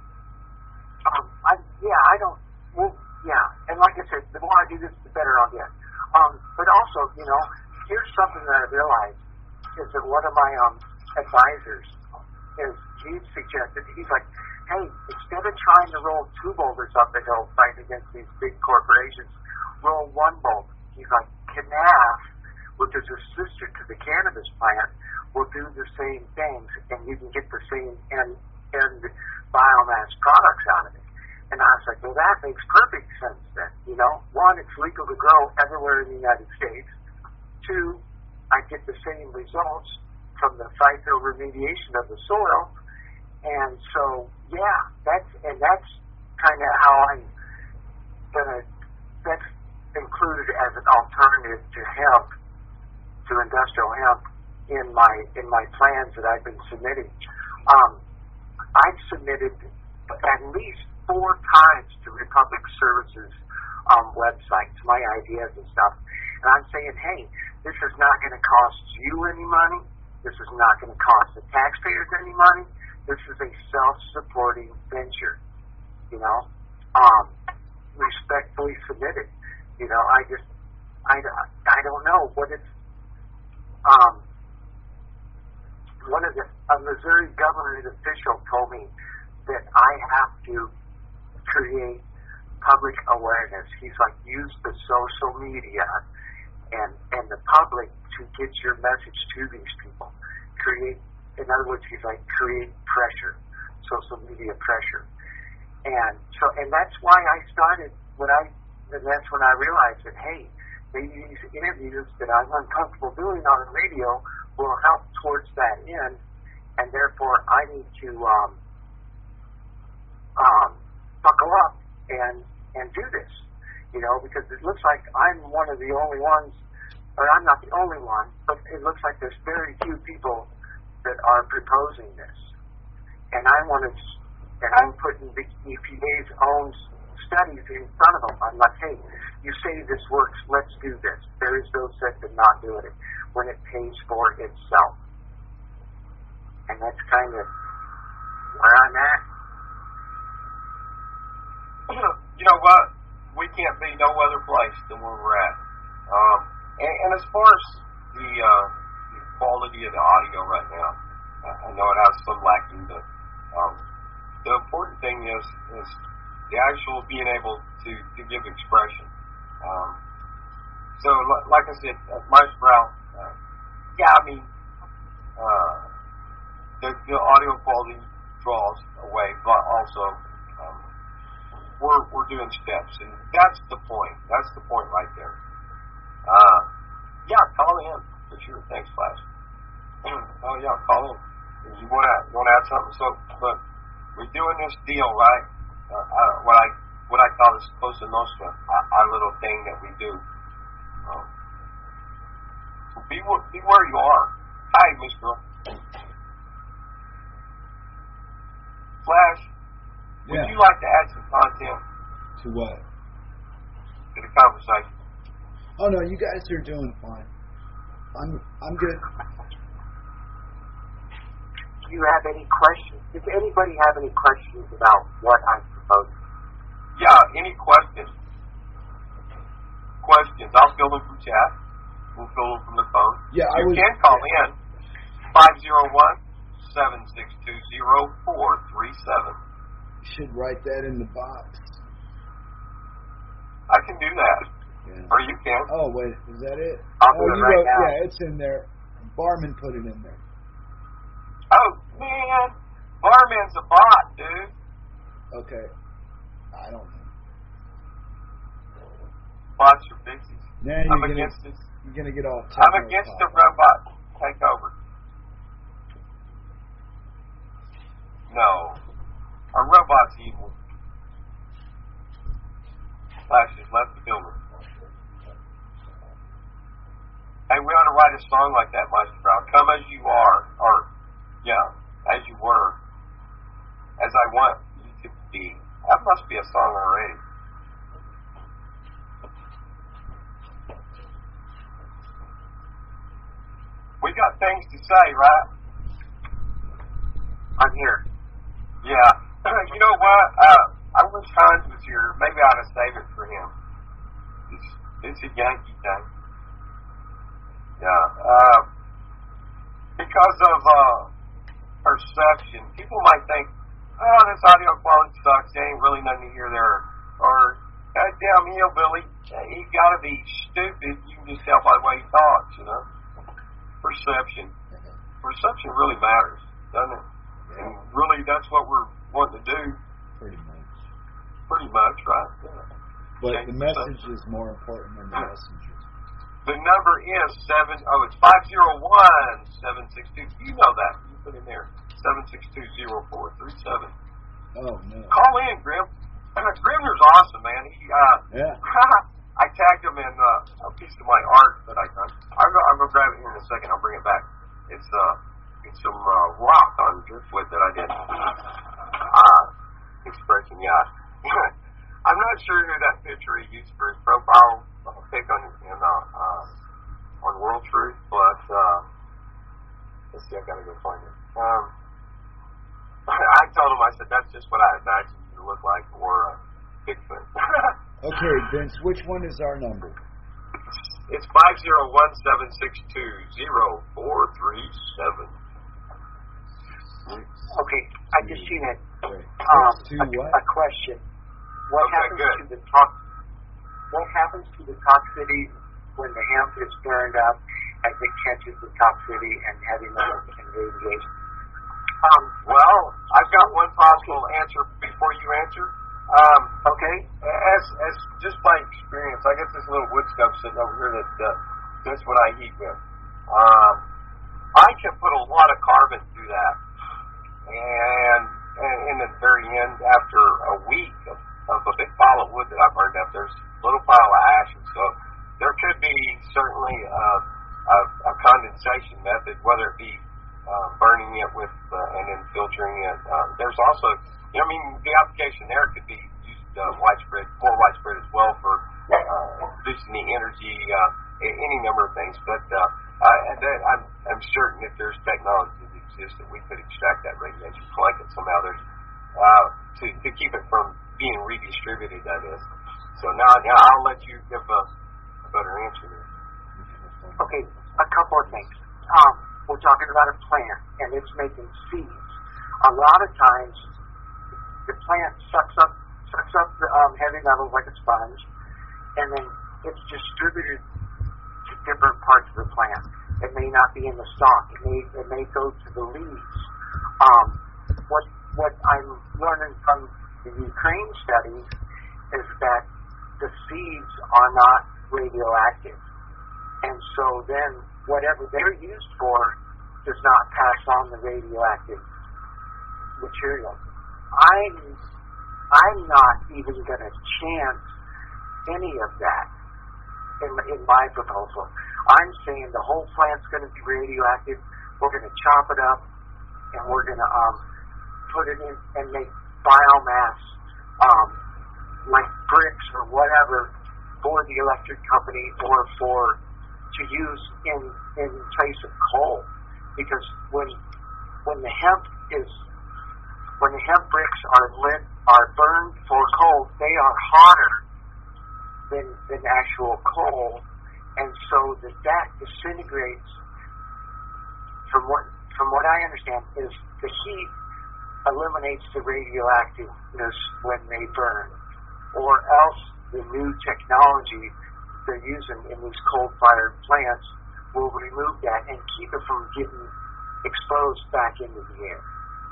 Speaker 2: Um, I, yeah, I don't. Well, yeah, and like I said, the more I do this, the better I'll get. Um, but also, you know, here's something that I realized is that one of my um advisors is. He suggested, he's like, hey, instead of trying to roll two boulders up the hill fighting against these big corporations, roll one boulder. He's like, C N A F, which is a sister to the cannabis plant, will do the same things, and you can get the same end, end biomass products out of it. And I was like, well, that makes perfect sense then. You know, one, it's legal to grow everywhere in the United States. Two, I get the same results from the phyto remediation of the soil. And so, yeah, that's and that's kind of how I'm gonna. That's included as an alternative to hemp, to industrial hemp, in my in my plans that I've been submitting. Um, I've submitted at least four times to Republic Services um, websites my ideas and stuff, and I'm saying, hey, this is not going to cost you any money. This is not going to cost the taxpayers any money. This is a self-supporting venture, you know, um, respectfully submitted. You know, I just, I, I don't know what it's, um, one of the, a Missouri government official told me that I have to create public awareness. He's like, use the social media and, and the public to get your message to these people. Create, in other words, he's like, create pressure, social media pressure. And so, and that's why I started, when I, and that's when I realized that, hey, maybe these interviews that I'm uncomfortable doing on the radio will help towards that end, and therefore I need to um, um, buckle up and, and do this, you know, because it looks like I'm one of the only ones, or I'm not the only one, but it looks like there's very few people that are proposing this. And I want to, and I'm putting the E P A's own studies in front of them. I'm like, hey, you say this works, let's do this. There is those that did not do it when it pays for itself. And that's kind of where I'm at.
Speaker 1: You know what? We can't be no other place than where we're at. Um, and, and as far as the, uh, the quality of the audio right now, I know it has some lacking, but um, the important thing is is the actual being able to, to give expression. Um, so, l- like I said, uh, Mike Brown, uh, yeah, I mean, uh, the, the audio quality draws away, but also um, we're we're doing steps, and that's the point. That's the point right there. Uh, yeah, call in for sure. Thanks, Flash. Oh yeah, call in. You want to want to add something? So, look, we're doing this deal, right? Uh, uh, what I what I call this Cosa Nostra, our, our little thing that we do. Um, so be be where you are. Hi, Miss Girl. Flash, would
Speaker 3: Yeah.
Speaker 1: you like to add some content
Speaker 3: To what?
Speaker 1: to the conversation?
Speaker 3: Oh no, you guys are doing fine. I'm I'm good.
Speaker 2: Do you have any questions? Does anybody have any questions about what I'm proposing?
Speaker 1: Yeah, any questions? Questions. I'll fill them from chat. We'll fill them from the phone.
Speaker 3: Yeah, I
Speaker 1: you
Speaker 3: was.
Speaker 1: can call in five oh one, seven six two oh, four three seven.
Speaker 3: You should write that in the box.
Speaker 1: I can do that.
Speaker 3: Yeah.
Speaker 1: Or you can.
Speaker 3: Oh, wait. Is that it?
Speaker 2: I'll
Speaker 3: oh,
Speaker 2: do it
Speaker 3: you
Speaker 2: right
Speaker 3: wrote,
Speaker 2: now.
Speaker 3: yeah, it's in there. Barman put it in there.
Speaker 1: Oh, man. Barman's a bot, dude.
Speaker 3: Okay. I don't know.
Speaker 1: Bots are pixies.
Speaker 3: Now
Speaker 1: I'm
Speaker 3: you're gonna,
Speaker 1: against this.
Speaker 3: you're gonna get all.
Speaker 1: I'm against the robot takeover. No. Our robot's evil. Flash has left the building. Hey, we ought to write a song like that, Meister Brown. Come as you are, or, yeah, as you were, as I want you to be. That must be a song already. We got things to say, right?
Speaker 2: I'm here.
Speaker 1: Yeah. You know what? Uh, I wish Hans was here. Maybe I ought to save it for him. It's, it's a Yankee thing. Yeah. Uh, because of uh, perception, people might think, oh, this audio quality sucks. There ain't really nothing to hear there. Or, goddamn hillbilly, he got to be stupid. You can just tell by the way he talks, you know? Perception. Perception really matters, doesn't it?
Speaker 3: Yeah.
Speaker 1: And really, that's what we're wanting to do.
Speaker 3: Pretty much.
Speaker 1: Pretty much, right? Yeah.
Speaker 3: But
Speaker 1: Okay,
Speaker 3: the message is more important than the messenger.
Speaker 1: The number is seven. Oh, it's five zero one seven six two. You know that. You put in there seven six two zero four three seven.
Speaker 3: Oh no.
Speaker 1: Call in, Grim. Grimner's awesome, man. He, uh,
Speaker 3: Yeah.
Speaker 1: I tagged him in uh, a piece of my art that I done. I'm gonna, I'm gonna grab it here in a second. I'll bring it back. It's uh, it's some uh, rock on driftwood that I did. Uh, expression, yeah. I'm not sure who that picture he used for his profile uh, pic on in uh, uh, on World Truth, but uh, let's see. I gotta go find it. Um, I told him, I said that's just what I imagined you to look like, or uh, Bigfoot.
Speaker 3: Okay, Vince, which one is our number?
Speaker 1: It's five zero one seven six two zero four three seven.
Speaker 2: Okay, I just seen it.
Speaker 3: Wait,
Speaker 2: Um,
Speaker 3: six, two,
Speaker 2: a,
Speaker 3: what?
Speaker 2: a question. What
Speaker 1: Okay,
Speaker 2: happens
Speaker 1: good.
Speaker 2: to the tox? What happens to the toxicity when the hemp is burned up as it catches the toxicity and heavy metals and radiation? Um,
Speaker 1: Well, I've got one possible answer before you answer. Um,
Speaker 2: okay.
Speaker 1: as as just by experience, I got this little wood stove sitting over here that uh, that's what I heat with. Um, I can put a lot of carbon through that, and, and in the very end, after a week of, of a big pile of wood that I burned up, there's a little pile of ash, and so there could be certainly uh, a, a condensation method, whether it be uh, burning it with uh, and then filtering it. Uh, there's also, you know, I mean, the application there could be used uh, widespread, more widespread as well for uh, producing the energy, uh, any number of things. But uh, uh, and that, I'm, I'm certain that there's technology that exists that we could extract that radiation, collect it somehow. There's uh, to to keep it from being redistributed. That is. So now, now I'll let you give a, a better answer there.
Speaker 2: Okay, a couple of things. Um, we're talking about a plant, and it's making seeds. A lot of times, the plant sucks up sucks up the um, heavy metals like a sponge, and then it's distributed to different parts of the plant. It may not be in the stalk. It may it may go to the leaves. Um, what what I'm learning from the Ukraine studies is that the seeds are not radioactive, and so then whatever they're used for does not pass on the radioactive material. I'm I'm not even going to chance any of that in in my proposal. I'm saying the whole plant's going to be radioactive. We're going to chop it up, and we're going to um, put it in and make biomass, um, like bricks or whatever, for the electric company or for to use in in place of coal. Because when when the hemp is when the hemp bricks are lit are burned for coal, they are hotter than than actual coal. And so that that disintegrates. From what from what I understand, is the heat eliminates the radioactiveness when they burn, or else the new technology they're using in these coal-fired plants will remove that and keep it from getting exposed back into the air.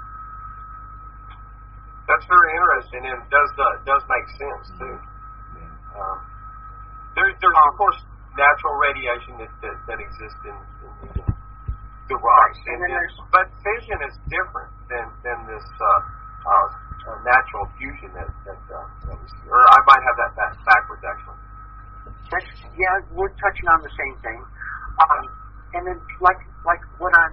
Speaker 1: That's very interesting, and does uh, does make sense too.
Speaker 3: Yeah.
Speaker 1: Um, there, there's of course natural radiation that that, that exists in, in the, the rocks,
Speaker 2: and
Speaker 1: and
Speaker 2: then
Speaker 1: there's, but fission is different than than this uh, uh, uh, natural fusion that that, uh, that we see. Or I might have that back, backwards actually.
Speaker 2: That's, yeah, we're touching on the same thing. Um, and then, like like what I'm,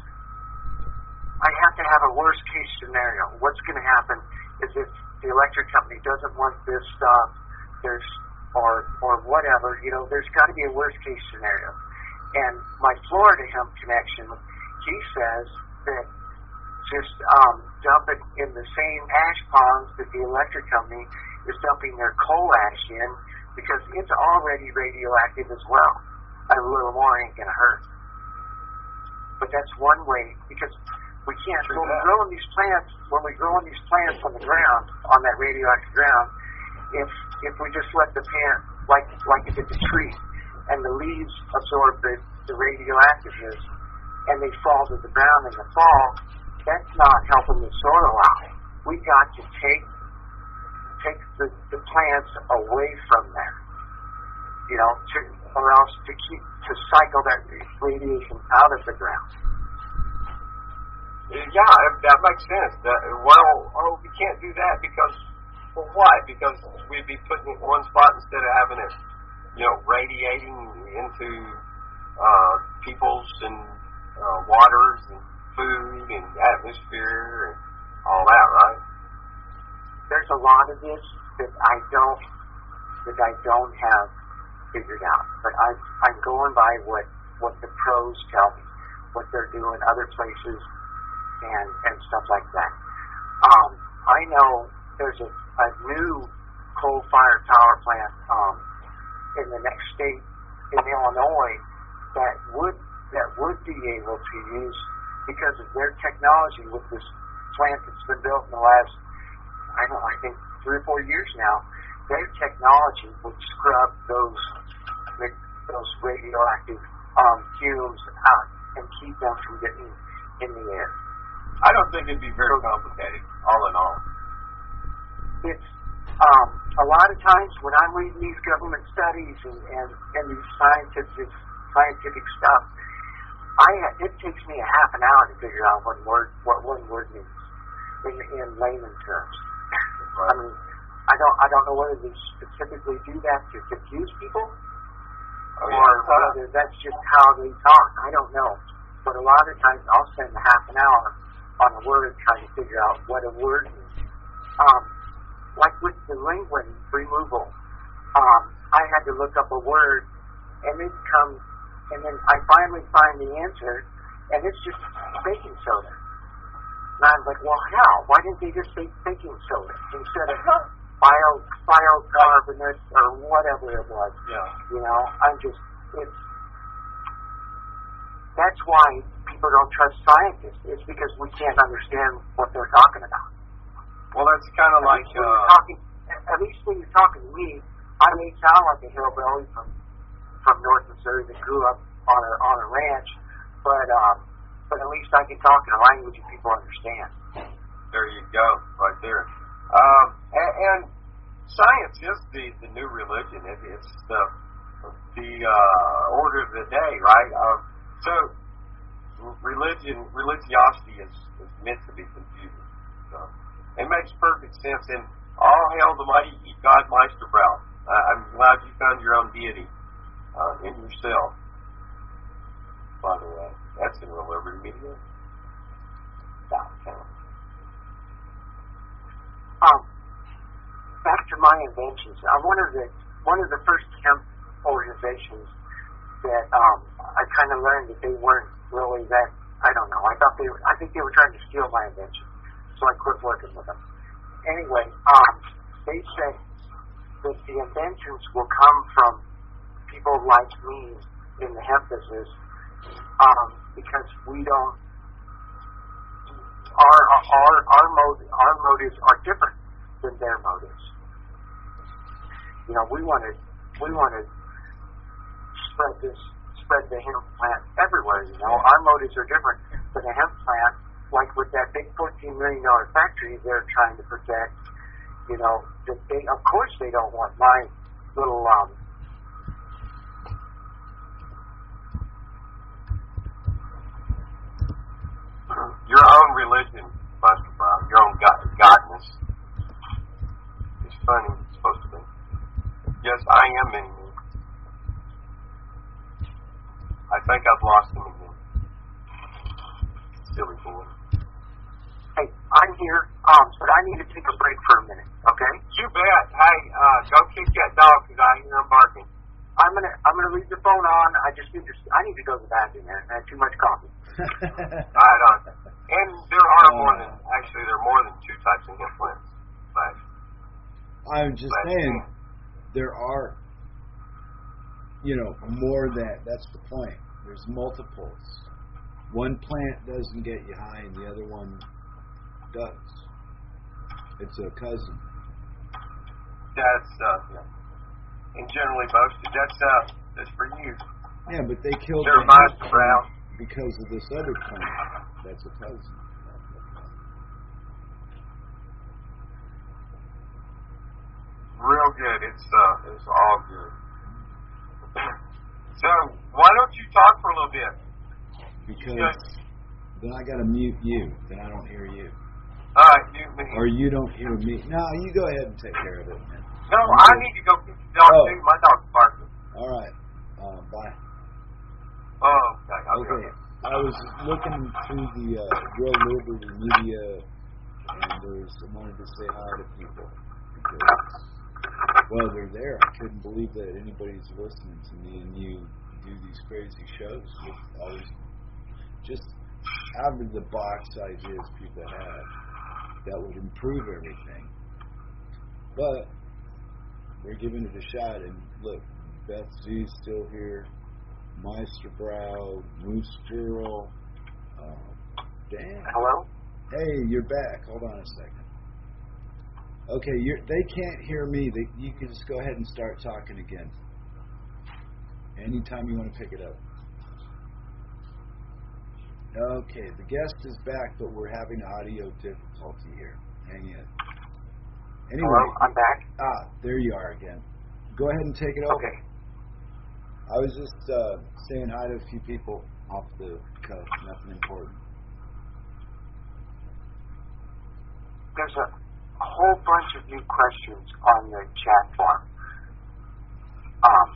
Speaker 2: I have to have a worst case scenario. What's going to happen is if the electric company doesn't want this stuff, there's or or whatever, you know, there's got to be a worst case scenario. And my Florida hemp connection, he says that just um, dump it in the same ash ponds that the electric company is dumping their coal ash in, because it's already radioactive as well. A little more ain't gonna hurt. But that's one way, because we can't, when we're growing these plants, when we're growing these plants on the ground, on that radioactive ground, if if we just let the plant, like like it did the tree, and the leaves absorb the, the radioactiveness, and they fall to the ground in the fall, that's not helping the soil out. We got to take take the, the plants away from there, you know, to, or else to keep to cycle that radiation out of the ground.
Speaker 1: Yeah, that makes sense. That, well, oh, we can't do that because, well, why? Because we'd be putting it in one spot instead of having it, you know, radiating into uh, people's and uh, waters and food and atmosphere and all that, right?
Speaker 2: There's a lot of this that I don't that I don't have figured out, but I I'm going by what what the pros tell me, what they're doing other places, and and stuff like that. Um, I know there's a, a new coal-fired power plant um, in the next state in Illinois that would that would be able to use, because of their technology with this plant that's been built in the last, I don't know, I think three or four years now. Their technology would scrub those those radioactive um, fumes out and keep them from getting in the air.
Speaker 1: I don't think it'd be very complicated, all in all.
Speaker 2: It's um, a lot of times when I'm reading these government studies and, and, and these scientific scientific stuff, I it takes me a half an hour to figure out what word what one word means in in layman terms.
Speaker 1: Right.
Speaker 2: I mean, I don't I don't know whether they specifically do that to confuse people,
Speaker 1: oh,
Speaker 2: or
Speaker 1: yeah.
Speaker 2: whether that's just how they talk. I don't know. But a lot of times I'll spend a half an hour on a word trying to figure out what a word means. Um, like with the linguine removal, um, I had to look up a word, and it comes, and then I finally find the answer, and it's just baking soda. And I was like, well, how? Why didn't they just say baking soda instead of bio, biocarbonate or whatever it was?
Speaker 1: Yeah.
Speaker 2: You know, I'm just, it's, that's why people don't trust scientists. It's because we can't understand what they're talking about.
Speaker 1: Well, that's kind of like,
Speaker 2: when
Speaker 1: uh,
Speaker 2: you're talking, at least when you're talking to me, I may sound like a hillbilly from from North Missouri that grew up on a on a ranch, but um, but at least I can talk in a language that people understand.
Speaker 1: there you go, right there. Um, and, and science is the, the new religion. It, it's the the uh, order of the day, right? Um, so religion, religiosity is, is meant to be confusing. So it makes perfect sense. And all hail the mighty God Meisterbrow. Uh, I'm glad you found your own deity uh, in yourself. By the way, that's in Real Liberty Media. Southtown.
Speaker 2: Um, back to my inventions. I'm one of the one of the first hemp organizations that um, I kind of learned that they weren't really that. I don't know. I thought they were. I think they were trying to steal my invention, so I quit working with them. Anyway, um, they said that the inventions will come from people like me in the hemp business, um, because we don't. Our our our mode our motives are different than their motives. You know, we want to we want to spread this, spread the hemp plant everywhere. You know, our motives are different. But the hemp plant, like with that big fourteen million dollar factory, they're trying to protect. You know, that they, of course, they don't want my little um.
Speaker 1: Your own religion, Master Brown, your own God, godness. It's funny. It's supposed to be. Yes, I am in me. I think I've lost him again. Silly boy.
Speaker 2: Hey, I'm here, um, but I need to take a break for a minute, okay?
Speaker 1: You bet. Hey, uh, go kick that dog because I hear him barking.
Speaker 2: I'm gonna, I'm gonna leave the phone on. I just need to, I need to go to the bathroom, man. I had too much coffee.
Speaker 1: Right on. And there are uh, more than, actually, there are more than two types of hemp plants. But
Speaker 3: I'm just saying, there are, you know, more than, that's the point. There's multiples. One plant doesn't get you high and the other one does. It's a cousin.
Speaker 1: That's, uh, yeah. And generally boasted, that's, uh, that's for you.
Speaker 3: Yeah, but they killed
Speaker 1: They're
Speaker 3: the hemp
Speaker 1: Master
Speaker 3: plant
Speaker 1: Brown.
Speaker 3: because of this other plant. That's a cousin.
Speaker 1: Real good. It's uh, it's all good. So why don't you talk for a little bit?
Speaker 3: Because
Speaker 1: Yes.
Speaker 3: then I gotta mute you. Then I don't hear you.
Speaker 1: All right, you. Me.
Speaker 3: Or you don't hear me. No, you go ahead and take care of it, man.
Speaker 1: No, I need to go get the dog
Speaker 3: Oh.
Speaker 1: too. My dog's barking.
Speaker 3: All right. Uh, bye.
Speaker 1: Oh, okay. I'll
Speaker 3: Okay.
Speaker 1: go.
Speaker 3: I was looking through the uh, Real Liberty Media, and there's I wanted to say hi to people because, well, they're there. I couldn't believe that anybody's listening to me and you do these crazy shows with all these just out of the box ideas people have that would improve everything. But we're giving it a shot, and look, Beth Z's still here. Meister Brow, Moose Girl. Uh, damn.
Speaker 2: Hello?
Speaker 3: Hey, you're back. Hold on a second. Okay, you're, they can't hear me. They, you can just go ahead and start talking again. Anytime you want to pick it up. Okay, the guest is back, but we're having audio difficulty here. Hang in. Anyway.
Speaker 2: Hello, I'm back.
Speaker 3: Ah, there you are again. Go ahead and take it over.
Speaker 2: Okay.
Speaker 3: I was just uh, saying hi to a few people off the cuff, nothing important.
Speaker 2: There's a, a whole bunch of new questions on the chat forum. Um,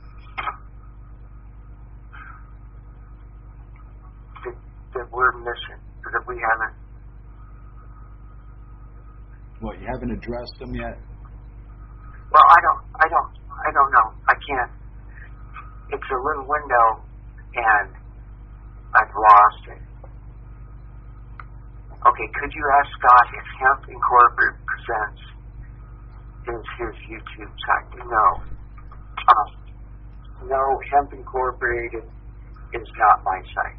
Speaker 2: that, that we're missing, that we haven't.
Speaker 3: What, you haven't addressed them yet?
Speaker 2: Well, I don't, I don't, I don't know. I can't. It's a little window, and I've lost it. Okay, could you ask Scott if Hemp Incorporated Presents is his YouTube site? No. Um, no, Hemp Incorporated is not my site.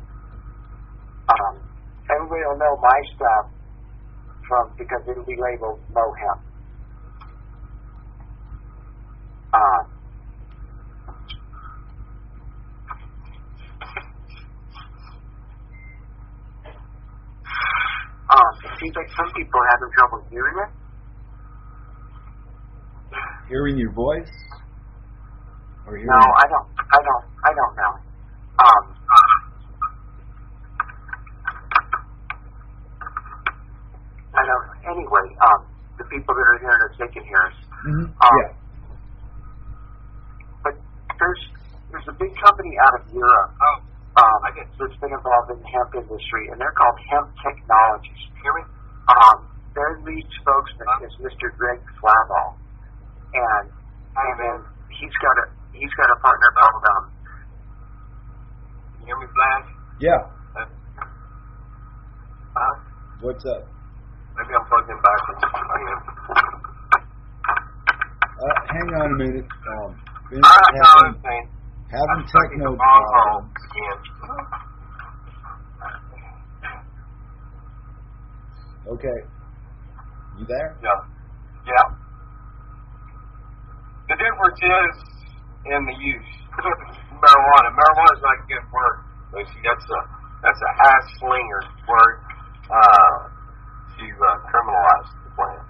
Speaker 2: Um, everybody will know my stuff from because it'll be labeled Mo Hemp. Um, um, it seems like some people are having trouble hearing it.
Speaker 3: Hearing your voice? Or hearing
Speaker 2: No, I don't. I don't. I don't know. Um, I don't. Anyway, um, the people that are hearing us, they can hear us.
Speaker 3: Mm-hmm.
Speaker 2: Um,
Speaker 3: yeah.
Speaker 2: But there's there's a big company out of Europe.
Speaker 1: Oh,
Speaker 2: Um,
Speaker 1: I get.
Speaker 2: that's been involved in the hemp industry, and they're called Hemp Technologies.
Speaker 1: Hear me?
Speaker 2: Um, their lead spokesman
Speaker 1: Huh?
Speaker 2: is Mister Greg Flavel, and
Speaker 1: Hi,
Speaker 2: and then
Speaker 1: man.
Speaker 2: he's got a he's got a partner called um.
Speaker 1: Can you hear me, Flash?
Speaker 3: Yeah.
Speaker 1: Uh, huh?
Speaker 3: What's up?
Speaker 1: Maybe I'm plugged in backwards. I am.
Speaker 3: Uh, hang on a minute. Um, Vince
Speaker 1: I
Speaker 3: is
Speaker 1: know
Speaker 3: having,
Speaker 1: everything.
Speaker 3: having
Speaker 1: I'm stuck in
Speaker 3: techno
Speaker 1: the wrong hole
Speaker 3: problems.
Speaker 1: again.
Speaker 3: Okay. You there?
Speaker 1: Yeah. Yeah. The difference is in the use. marijuana. Marijuana is not a good word, Lucy. That's a that's a high slinger word uh, to uh, criminalize the plant.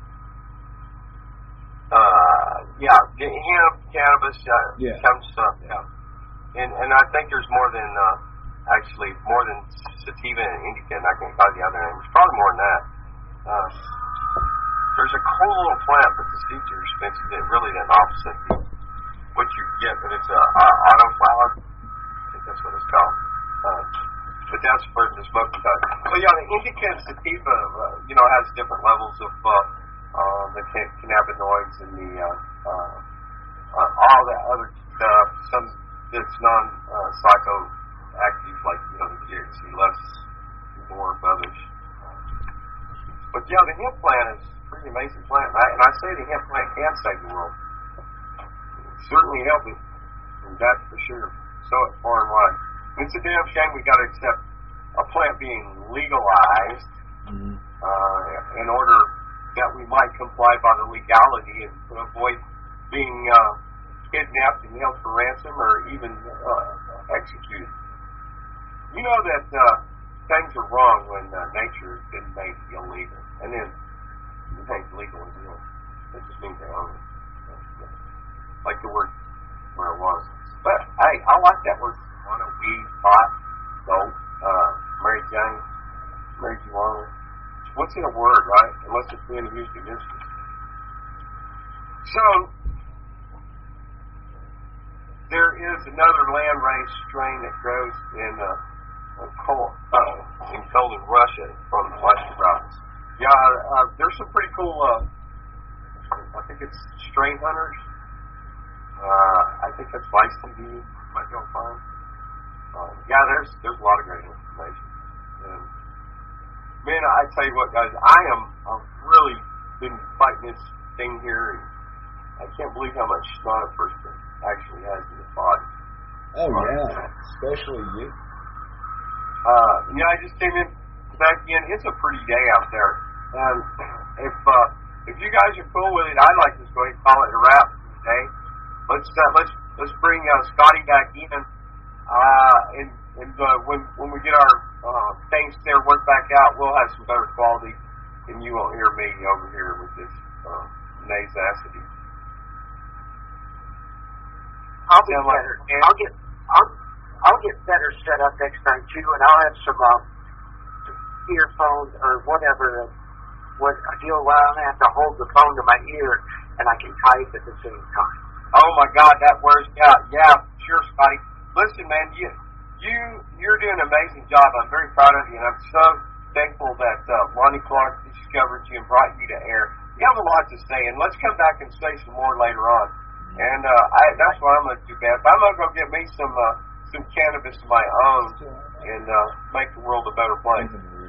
Speaker 1: Uh, yeah, the hemp, cannabis uh,
Speaker 3: yeah.
Speaker 1: comes up, yeah, and and I think there's more than uh, actually more than sativa and indica. And I can't call the other name. There's probably more than that. Uh, there's a cool little plant, but the seeds are expensive. That really the opposite of what you get, but it's a uh, autoflower. I think that's what it's called. Uh, but that's for the smoking type. So yeah, the indica and sativa, uh, you know, has different levels of uh, uh, the can- cannabinoids and the uh, uh, uh, all that other stuff. Some that's non uh, psychoactive, like you know the T H C, less more of others. But yeah, the hemp plant is a pretty amazing plant, and I, and I say the hemp plant can save the world. It's certainly helping, and that's for sure. So it's far and wide. It's a damn shame we got to accept a plant being legalized mm-hmm. uh, in order that we might comply by the legality and avoid being uh, kidnapped and held for ransom or even uh, executed. You know that uh, things are wrong when uh, nature has been made illegal, and then it makes legal as well. It just means they own it. Like the word marijuana. But hey, I like that word. Marijuana, weed, pot, dope, uh, Mary Jane, Mary Juana. What's in a word, right? Unless it's being used against you. So, there is another landrace strain that grows in uh, cold, uh, in cold in Russia from Western Province. Yeah, uh, there's some pretty cool, uh, I think it's strain hunters. Uh, I think that's Vice T V. Might go find. Uh, yeah, there's there's a lot of great information. And, man, I tell you what, guys, I am I've really been fighting this thing here, and I can't believe how much snot a person actually has in his body.
Speaker 3: Oh yeah, especially you.
Speaker 1: Uh, yeah, I just came in back in. It's a pretty day out there, and if uh, if you guys are cool with it, I'd like to just go ahead and call it a wrap today. Let's uh, let's let's bring uh, Scotty back in, uh, and and uh, when when we get our uh, things there worked back out, we'll have some better quality, and you won't hear me over here with this uh, nasacity.
Speaker 2: I'll be Sound better. Like, I'll get I'll I'll get better set up next time too, and I'll have some um, earphones or whatever. What a deal where I don't have to hold the phone to my ear and I can type at the same time.
Speaker 1: Oh my God, that works. Yeah, yeah, sure, Scotty. Listen, man, you you you're doing an amazing job. I'm very proud of you, and I'm so thankful that uh, Lonnie Clark discovered you and brought you to air. You have a lot to say, and let's come back and say some more later on. And uh, I, that's what I'm going to do, man. I'm going to go get me some uh, some cannabis of my own and uh, make the world a better place.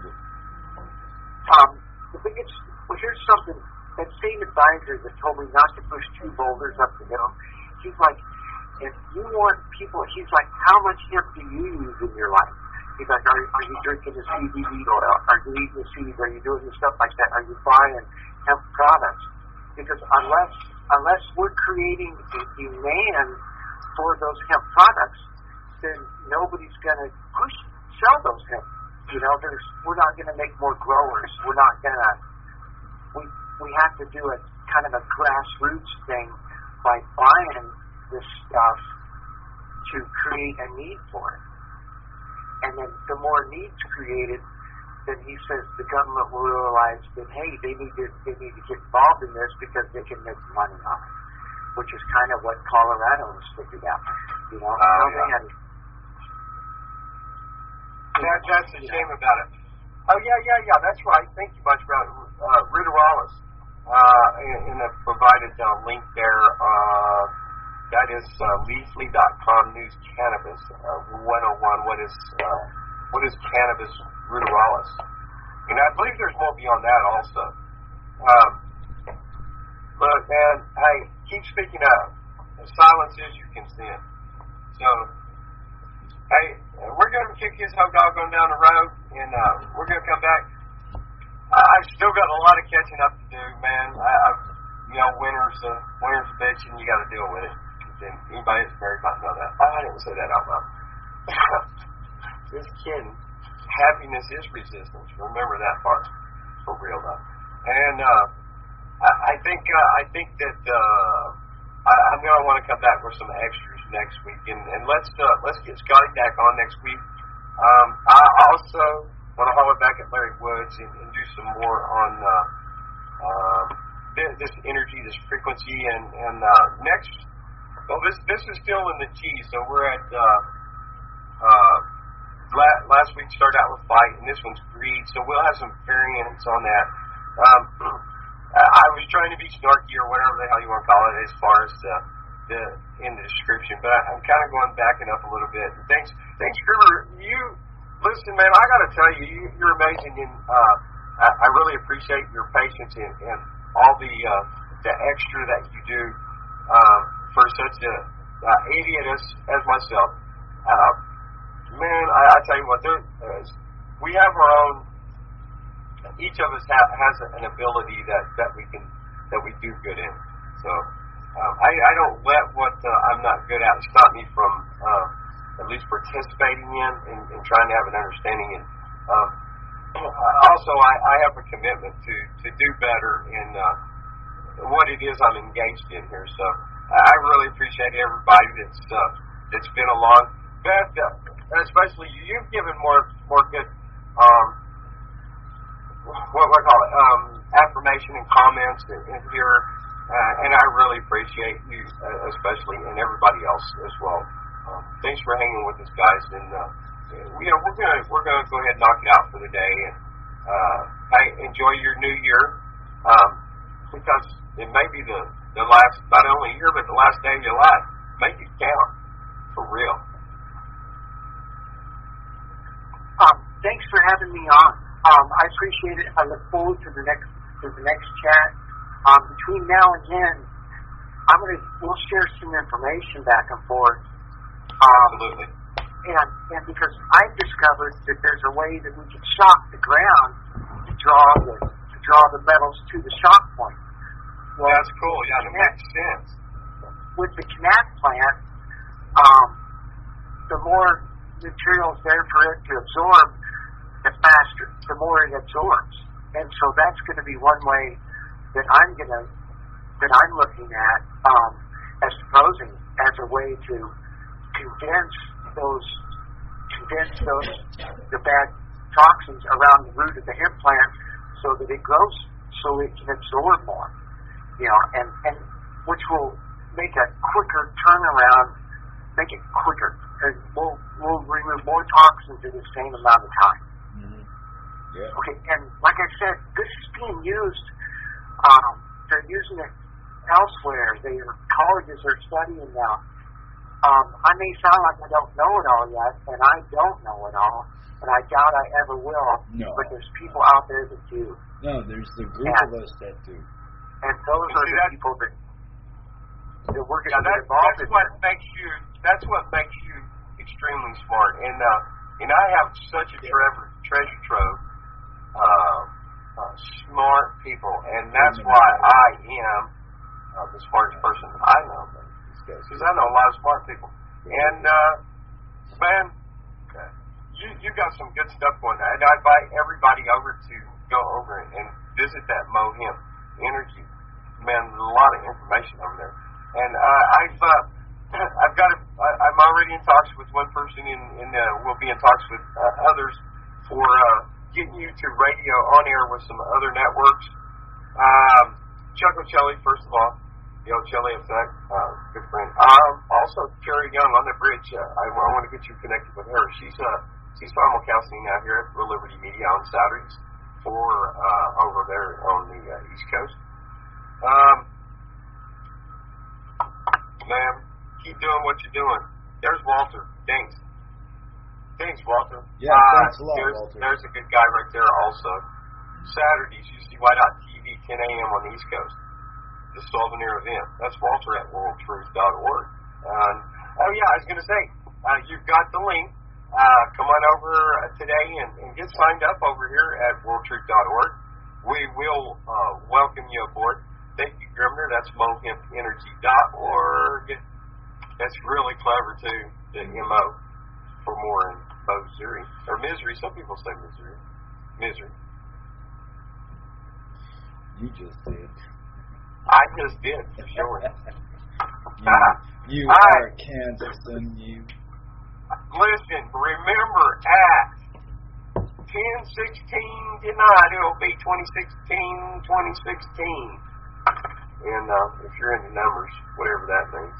Speaker 2: Um, the biggest, well, here's something. That same advisor that told me not to push two boulders up the hill, he's like, if you want people, he's like, how much hemp do you use in your life? He's like, are, are you drinking the C B D oil? Are you eating the seeds? Are you doing the stuff like that? Are you buying hemp products? Because unless unless we're creating a demand for those hemp products, then nobody's going to push sell those hemp. You know, there's we're not going to make more growers. We're not going to. We we have to do a kind of a grassroots thing by buying this stuff to create a need for it. And then the more needs created, then he says the government will realize that, hey, they need to they need to get involved in this because they can make money on it, which is kind of what Colorado has figured out. You know,
Speaker 1: uh,
Speaker 2: how
Speaker 1: yeah.
Speaker 2: they had.
Speaker 1: That, that's a shame about it. Oh yeah, yeah, yeah. That's right. Thank you much, brother. Uh, Ruderales, uh, and I've provided a link there. Uh, that is uh, Leafly dot com News Cannabis uh, one oh one. What is uh, what is cannabis, Ruderales? And I believe there's more beyond that also. Um, but man, hey, keep speaking up. Silence is your consent. So, hey, we're going to kick his hot dog on down the road, and uh, we're going to come back. I've still got a lot of catching up to do, man. I, I, you know, winter's a, winter's a bitch, and you got to deal with it. resistance, and anybody that's married might know that. Oh, I didn't say that out loud. Just kidding. Happiness is resistance. Remember that part. For real, though. And uh, I, I think uh, I think that uh, I, I'm going to want to come back with some extras next week, and, and let's uh, let's get Scotty back on next week. Um, I also want to holler back at Larry Woods and, and do some more on uh, uh, this, this energy, this frequency, and and uh, next. Well, this this is still in the G, so we're at. Uh, uh, Last week started out with fight, and this one's greed, so we'll have some variants on that. Um, I was trying to be snarky or whatever the hell you want to call it as far as the, the in the description, but I'm kind of going backing up a little bit. Thanks, thanks, Scriver. You listen, man. I got to tell you, you, you're amazing, and uh, I, I really appreciate your patience and, and all the uh, the extra that you do um, for such a uh, idiot as, as myself. Uh, Man, I, I tell you what, there is, we have our own. Each of us ha, has an ability that, that we can that we do good in. So um, I, I don't let what uh, I'm not good at stop me from uh, at least participating in and, and trying to have an understanding. And um, also, I, I have a commitment to, to do better in uh, what it is I'm engaged in here. So I really appreciate everybody that's uh, that's been along. Beth, uh, especially you've given more more good um, what what I call it um, affirmation and comments in, in here, uh, and I really appreciate you, uh, especially, and everybody else as well. Um, thanks for hanging with us, guys, and uh, you know we're gonna we're gonna go ahead and knock it out for the day, and uh, hey, enjoy your new year um, because it may be the the last not only year but the last day of your life. Make it count for real.
Speaker 2: Um, thanks for having me on. Um, I appreciate it. I look forward to the next to the next chat. Um, between now and then, I'm gonna we'll share some information back and forth. Um,
Speaker 1: Absolutely.
Speaker 2: And and because I've discovered that there's a way that we can shock the ground to draw the to draw the metals to the shock point.
Speaker 1: Well, that's cool. Yeah, that makes sense.
Speaker 2: With the Connect plant, um, the more materials there for it to absorb, the faster, the more it absorbs. And so that's going to be one way that I'm going to, that I'm looking at um, as proposing as a way to condense those, condense those, the bad toxins around the root of the hemp plant so that it grows, so it can absorb more, you know, and, and which will make a quicker turnaround, make it quicker. And we'll, we'll remove more toxins in the same amount of time.
Speaker 3: Mm-hmm. Yeah.
Speaker 2: Okay, and like I said, this is being used, um, they're using it elsewhere. Their colleges are studying now. Um, I may sound like I don't know it all yet, and I don't know it all, and I doubt I ever will,
Speaker 3: no.
Speaker 2: But there's people out there that do.
Speaker 3: No, there's the group
Speaker 2: and,
Speaker 3: of us that do.
Speaker 2: And those
Speaker 1: you
Speaker 2: are the
Speaker 1: that?
Speaker 2: people that, that we're going
Speaker 1: yeah,
Speaker 2: to
Speaker 1: that,
Speaker 2: get involved
Speaker 1: that's
Speaker 2: in.
Speaker 1: what makes you, that's what makes you extremely smart, and uh, and I have such a treasure treasure trove uh, uh, smart people, and that's why I am uh, the smartest person I know, because I know a lot of smart people. And uh, man, you you got some good stuff going on, and I invite everybody over to go over and visit that Mohemp Energy. Man, there's a lot of information over there, and uh, I've. Uh, I've got. A, I, I'm already in talks with one person, and, and uh, we'll be in talks with uh, others for uh, getting you to radio on air with some other networks. Um, Chuck O'Chelly, first of all, the O'Chelly Effect, uh, good friend. Um, also, Carrie Young on the bridge. Uh, I, I want to get you connected with her. She's uh, she's simulcasting out here at Real Liberty Media on Saturdays for uh, over there on the uh, East Coast. Um, man. Keep doing what you're doing. There's Walter. Thanks. Thanks, Walter.
Speaker 3: Yeah,
Speaker 1: uh,
Speaker 3: thanks a lot,
Speaker 1: there's,
Speaker 3: Walter.
Speaker 1: There's a good guy right there also. Saturdays, U C Y dot T V, ten a.m. on the East Coast. The Souvenir event. That's Walter at world truth dot org. Um, oh, yeah, I was going to say, uh, you've got the link. Uh, come on over today and, and get signed up over here at world truth dot org. We will uh, welcome you aboard. Thank you, Grimner. That's mohemp energy dot org. That's really clever too. The M O for more in Missouri or misery. Some people say Missouri. Misery.
Speaker 3: You just did.
Speaker 1: I just did for sure.
Speaker 3: you you
Speaker 1: I,
Speaker 3: are Kansasan. You.
Speaker 1: Listen. Remember at ten sixteen tonight. It'll be twenty sixteen, twenty sixteen. And uh, if you're into numbers, whatever that means.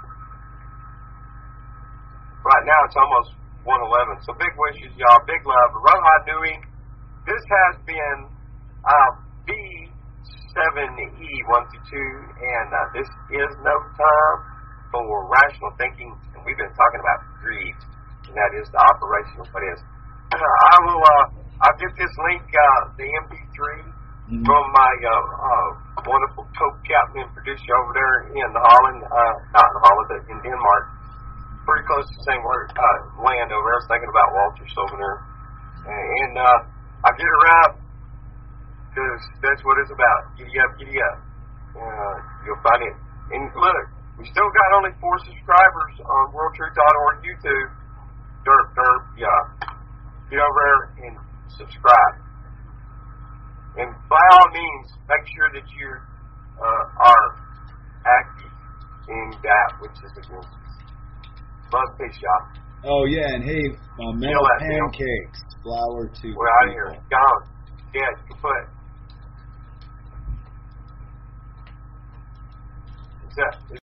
Speaker 1: Right now it's almost one eleven. So big wishes, y'all. Big love. Aloha Nui. This has been uh, B seven E one two two, and uh, this is no time for rational thinking. And we've been talking about greed, and that is the operational. What is? Uh, I will. Uh, I'll get this link, uh, the M P three, mm-hmm. from my uh, uh, wonderful co-captain and producer over there in Holland, uh, not in Holland, but in Denmark. Pretty close to the same word, uh, land over there. I was thinking about Walter's over there. And uh, I get her out because that's what it's about. Giddy up, giddy up. Uh, you'll find it. And look, we still got only four subscribers on world truth dot org YouTube. Derp, derp, yeah. Get over there and subscribe. And by all means, make sure that you uh, are active in that which is against us. Love, peace, y'all.
Speaker 3: Oh, yeah, and hey, uh, metal pancakes, flour to
Speaker 1: We're out of here. Gone. Dead. Kaput. What's that?